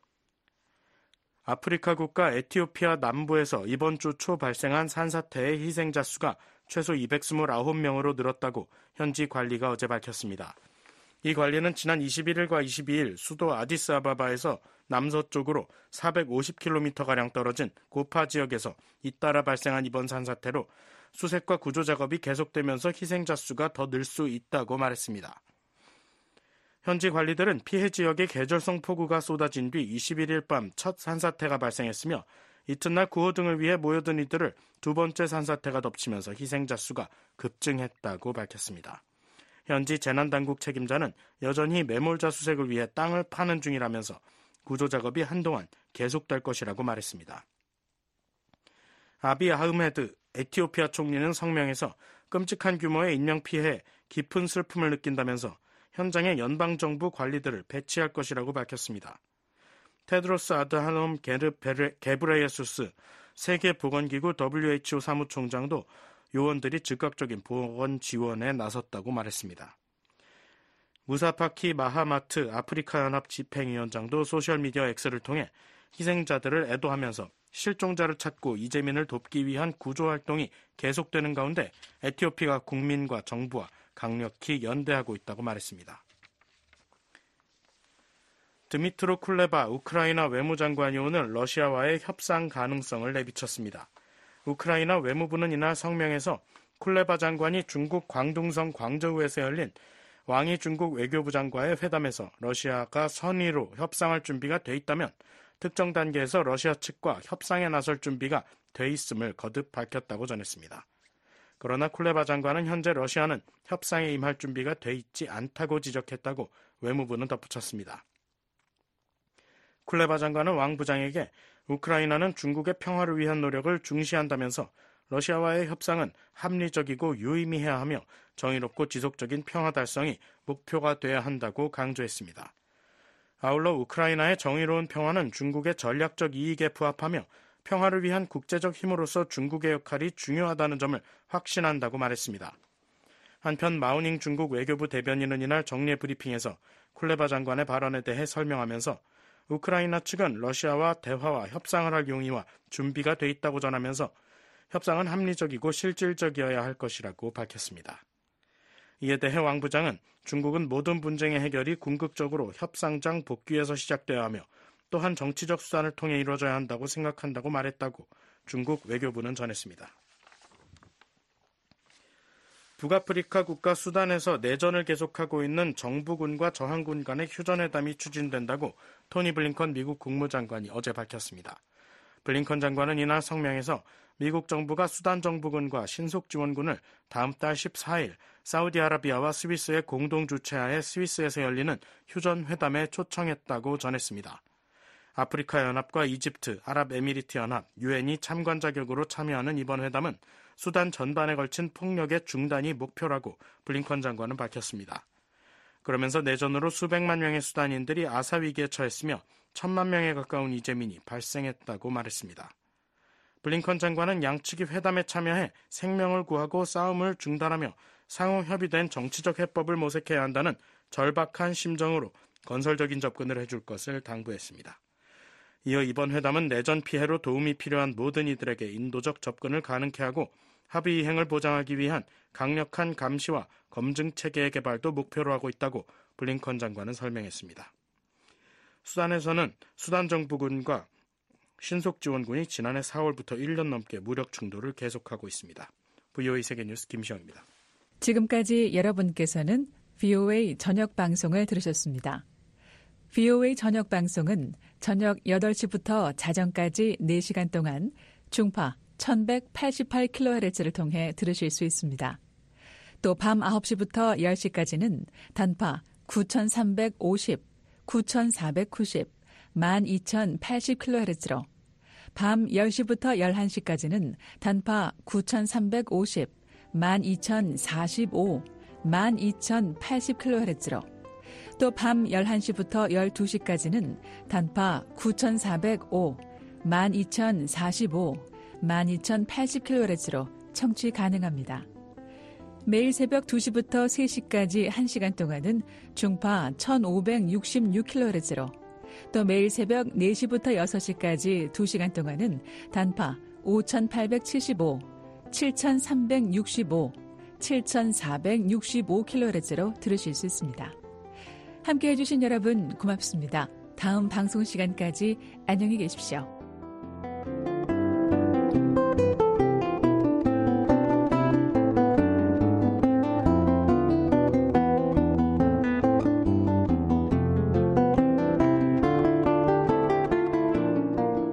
아프리카 국가 에티오피아 남부에서 이번 주 초 발생한 산사태의 희생자 수가 최소 229명으로 늘었다고 현지 관리가 어제 밝혔습니다. 이 관리는 지난 21일과 22일 수도 아디스아바바에서 남서쪽으로 450km가량 떨어진 고파 지역에서 잇따라 발생한 이번 산사태로 수색과 구조 작업이 계속되면서 희생자 수가 더 늘 수 있다고 말했습니다. 현지 관리들은 피해 지역에 계절성 폭우가 쏟아진 뒤 21일 밤 첫 산사태가 발생했으며 이튿날 구호 등을 위해 모여든 이들을 두 번째 산사태가 덮치면서 희생자 수가 급증했다고 밝혔습니다. 현지 재난당국 책임자는 여전히 매몰자 수색을 위해 땅을 파는 중이라면서 구조 작업이 한동안 계속될 것이라고 말했습니다. 아비 아흐메드 에티오피아 총리는 성명에서 끔찍한 규모의 인명피해에 깊은 슬픔을 느낀다면서 현장에 연방정부 관리들을 배치할 것이라고 밝혔습니다. 테드로스 아드하놈 게브레예수스 세계보건기구 WHO 사무총장도 요원들이 즉각적인 보건 지원에 나섰다고 말했습니다. 무사파키 마하마트 아프리카연합 집행위원장도 소셜미디어 X를 통해 희생자들을 애도하면서 실종자를 찾고 이재민을 돕기 위한 구조활동이 계속되는 가운데 에티오피아 국민과 정부와 강력히 연대하고 있다고 말했습니다. 드미트로 쿨레바 우크라이나 외무장관이 오늘 러시아와의 협상 가능성을 내비쳤습니다. 우크라이나 외무부는 이날 성명에서 쿨레바 장관이 중국 광둥성 광저우에서 열린 왕이 중국 외교부장과의 회담에서 러시아가 선의로 협상할 준비가 돼 있다면 특정 단계에서 러시아 측과 협상에 나설 준비가 돼 있음을 거듭 밝혔다고 전했습니다. 그러나 쿨레바 장관은 현재 러시아는 협상에 임할 준비가 돼 있지 않다고 지적했다고 외무부는 덧붙였습니다. 쿨레바 장관은 왕 부장에게 우크라이나는 중국의 평화를 위한 노력을 중시한다면서 러시아와의 협상은 합리적이고 유의미해야 하며 정의롭고 지속적인 평화 달성이 목표가 돼야 한다고 강조했습니다. 아울러 우크라이나의 정의로운 평화는 중국의 전략적 이익에 부합하며 평화를 위한 국제적 힘으로서 중국의 역할이 중요하다는 점을 확신한다고 말했습니다. 한편 마우닝 중국 외교부 대변인은 이날 정례 브리핑에서 쿨레바 장관의 발언에 대해 설명하면서 우크라이나 측은 러시아와 대화와 협상을 할 용의와 준비가 돼 있다고 전하면서 협상은 합리적이고 실질적이어야 할 것이라고 밝혔습니다. 이에 대해 왕 부장은 중국은 모든 분쟁의 해결이 궁극적으로 협상장 복귀에서 시작되어야 하며 또한 정치적 수단을 통해 이루어져야 한다고 생각한다고 말했다고 중국 외교부는 전했습니다. 북아프리카 국가 수단에서 내전을 계속하고 있는 정부군과 저항군 간의 휴전회담이 추진된다고 토니 블링컨 미국 국무장관이 어제 밝혔습니다. 블링컨 장관은 이날 성명에서 미국 정부가 수단 정부군과 신속지원군을 다음 달 14일 사우디아라비아와 스위스의 공동 주최하에 스위스에서 열리는 휴전회담에 초청했다고 전했습니다. 아프리카 연합과 이집트, 아랍에미리트 연합, 유엔이 참관 자격으로 참여하는 이번 회담은 수단 전반에 걸친 폭력의 중단이 목표라고 블링컨 장관은 밝혔습니다. 그러면서 내전으로 수백만 명의 수단인들이 아사 위기에 처했으며 1,000만 명에 가까운 이재민이 발생했다고 말했습니다. 블링컨 장관은 양측이 회담에 참여해 생명을 구하고 싸움을 중단하며 상호 협의된 정치적 해법을 모색해야 한다는 절박한 심정으로 건설적인 접근을 해줄 것을 당부했습니다. 이어 이번 회담은 내전 피해로 도움이 필요한 모든 이들에게 인도적 접근을 가능케 하고 합의 이행을 보장하기 위한 강력한 감시와 검증 체계의 개발도 목표로 하고 있다고 블링컨 장관은 설명했습니다. 수단에서는 수단 정부군과 신속지원군이 지난해 4월부터 1년 넘게 무력 충돌을 계속하고 있습니다. VOA 세계뉴스 김시영입니다. 지금까지 여러분께서는 VOA 저녁 방송을 들으셨습니다. VOA 저녁 방송은 저녁 8시부터 자정까지 4시간 동안 중파 1188kHz를 통해 들으실 수 있습니다. 또 밤 9시부터 10시까지는 단파 9350, 9490, 12080kHz로 밤 10시부터 11시까지는 단파 9350, 12045, 12080kHz로 또 밤 11시부터 12시까지는 단파 9405, 12045, 12080kHz로 청취 가능합니다. 매일 새벽 2시부터 3시까지 1시간 동안은 중파 1566kHz로 또 매일 새벽 4시부터 6시까지 2시간 동안은 단파 5875, 7365, 7465kHz로 들으실 수 있습니다. 함께해 주신 여러분 고맙습니다. 다음 방송 시간까지 안녕히 계십시오.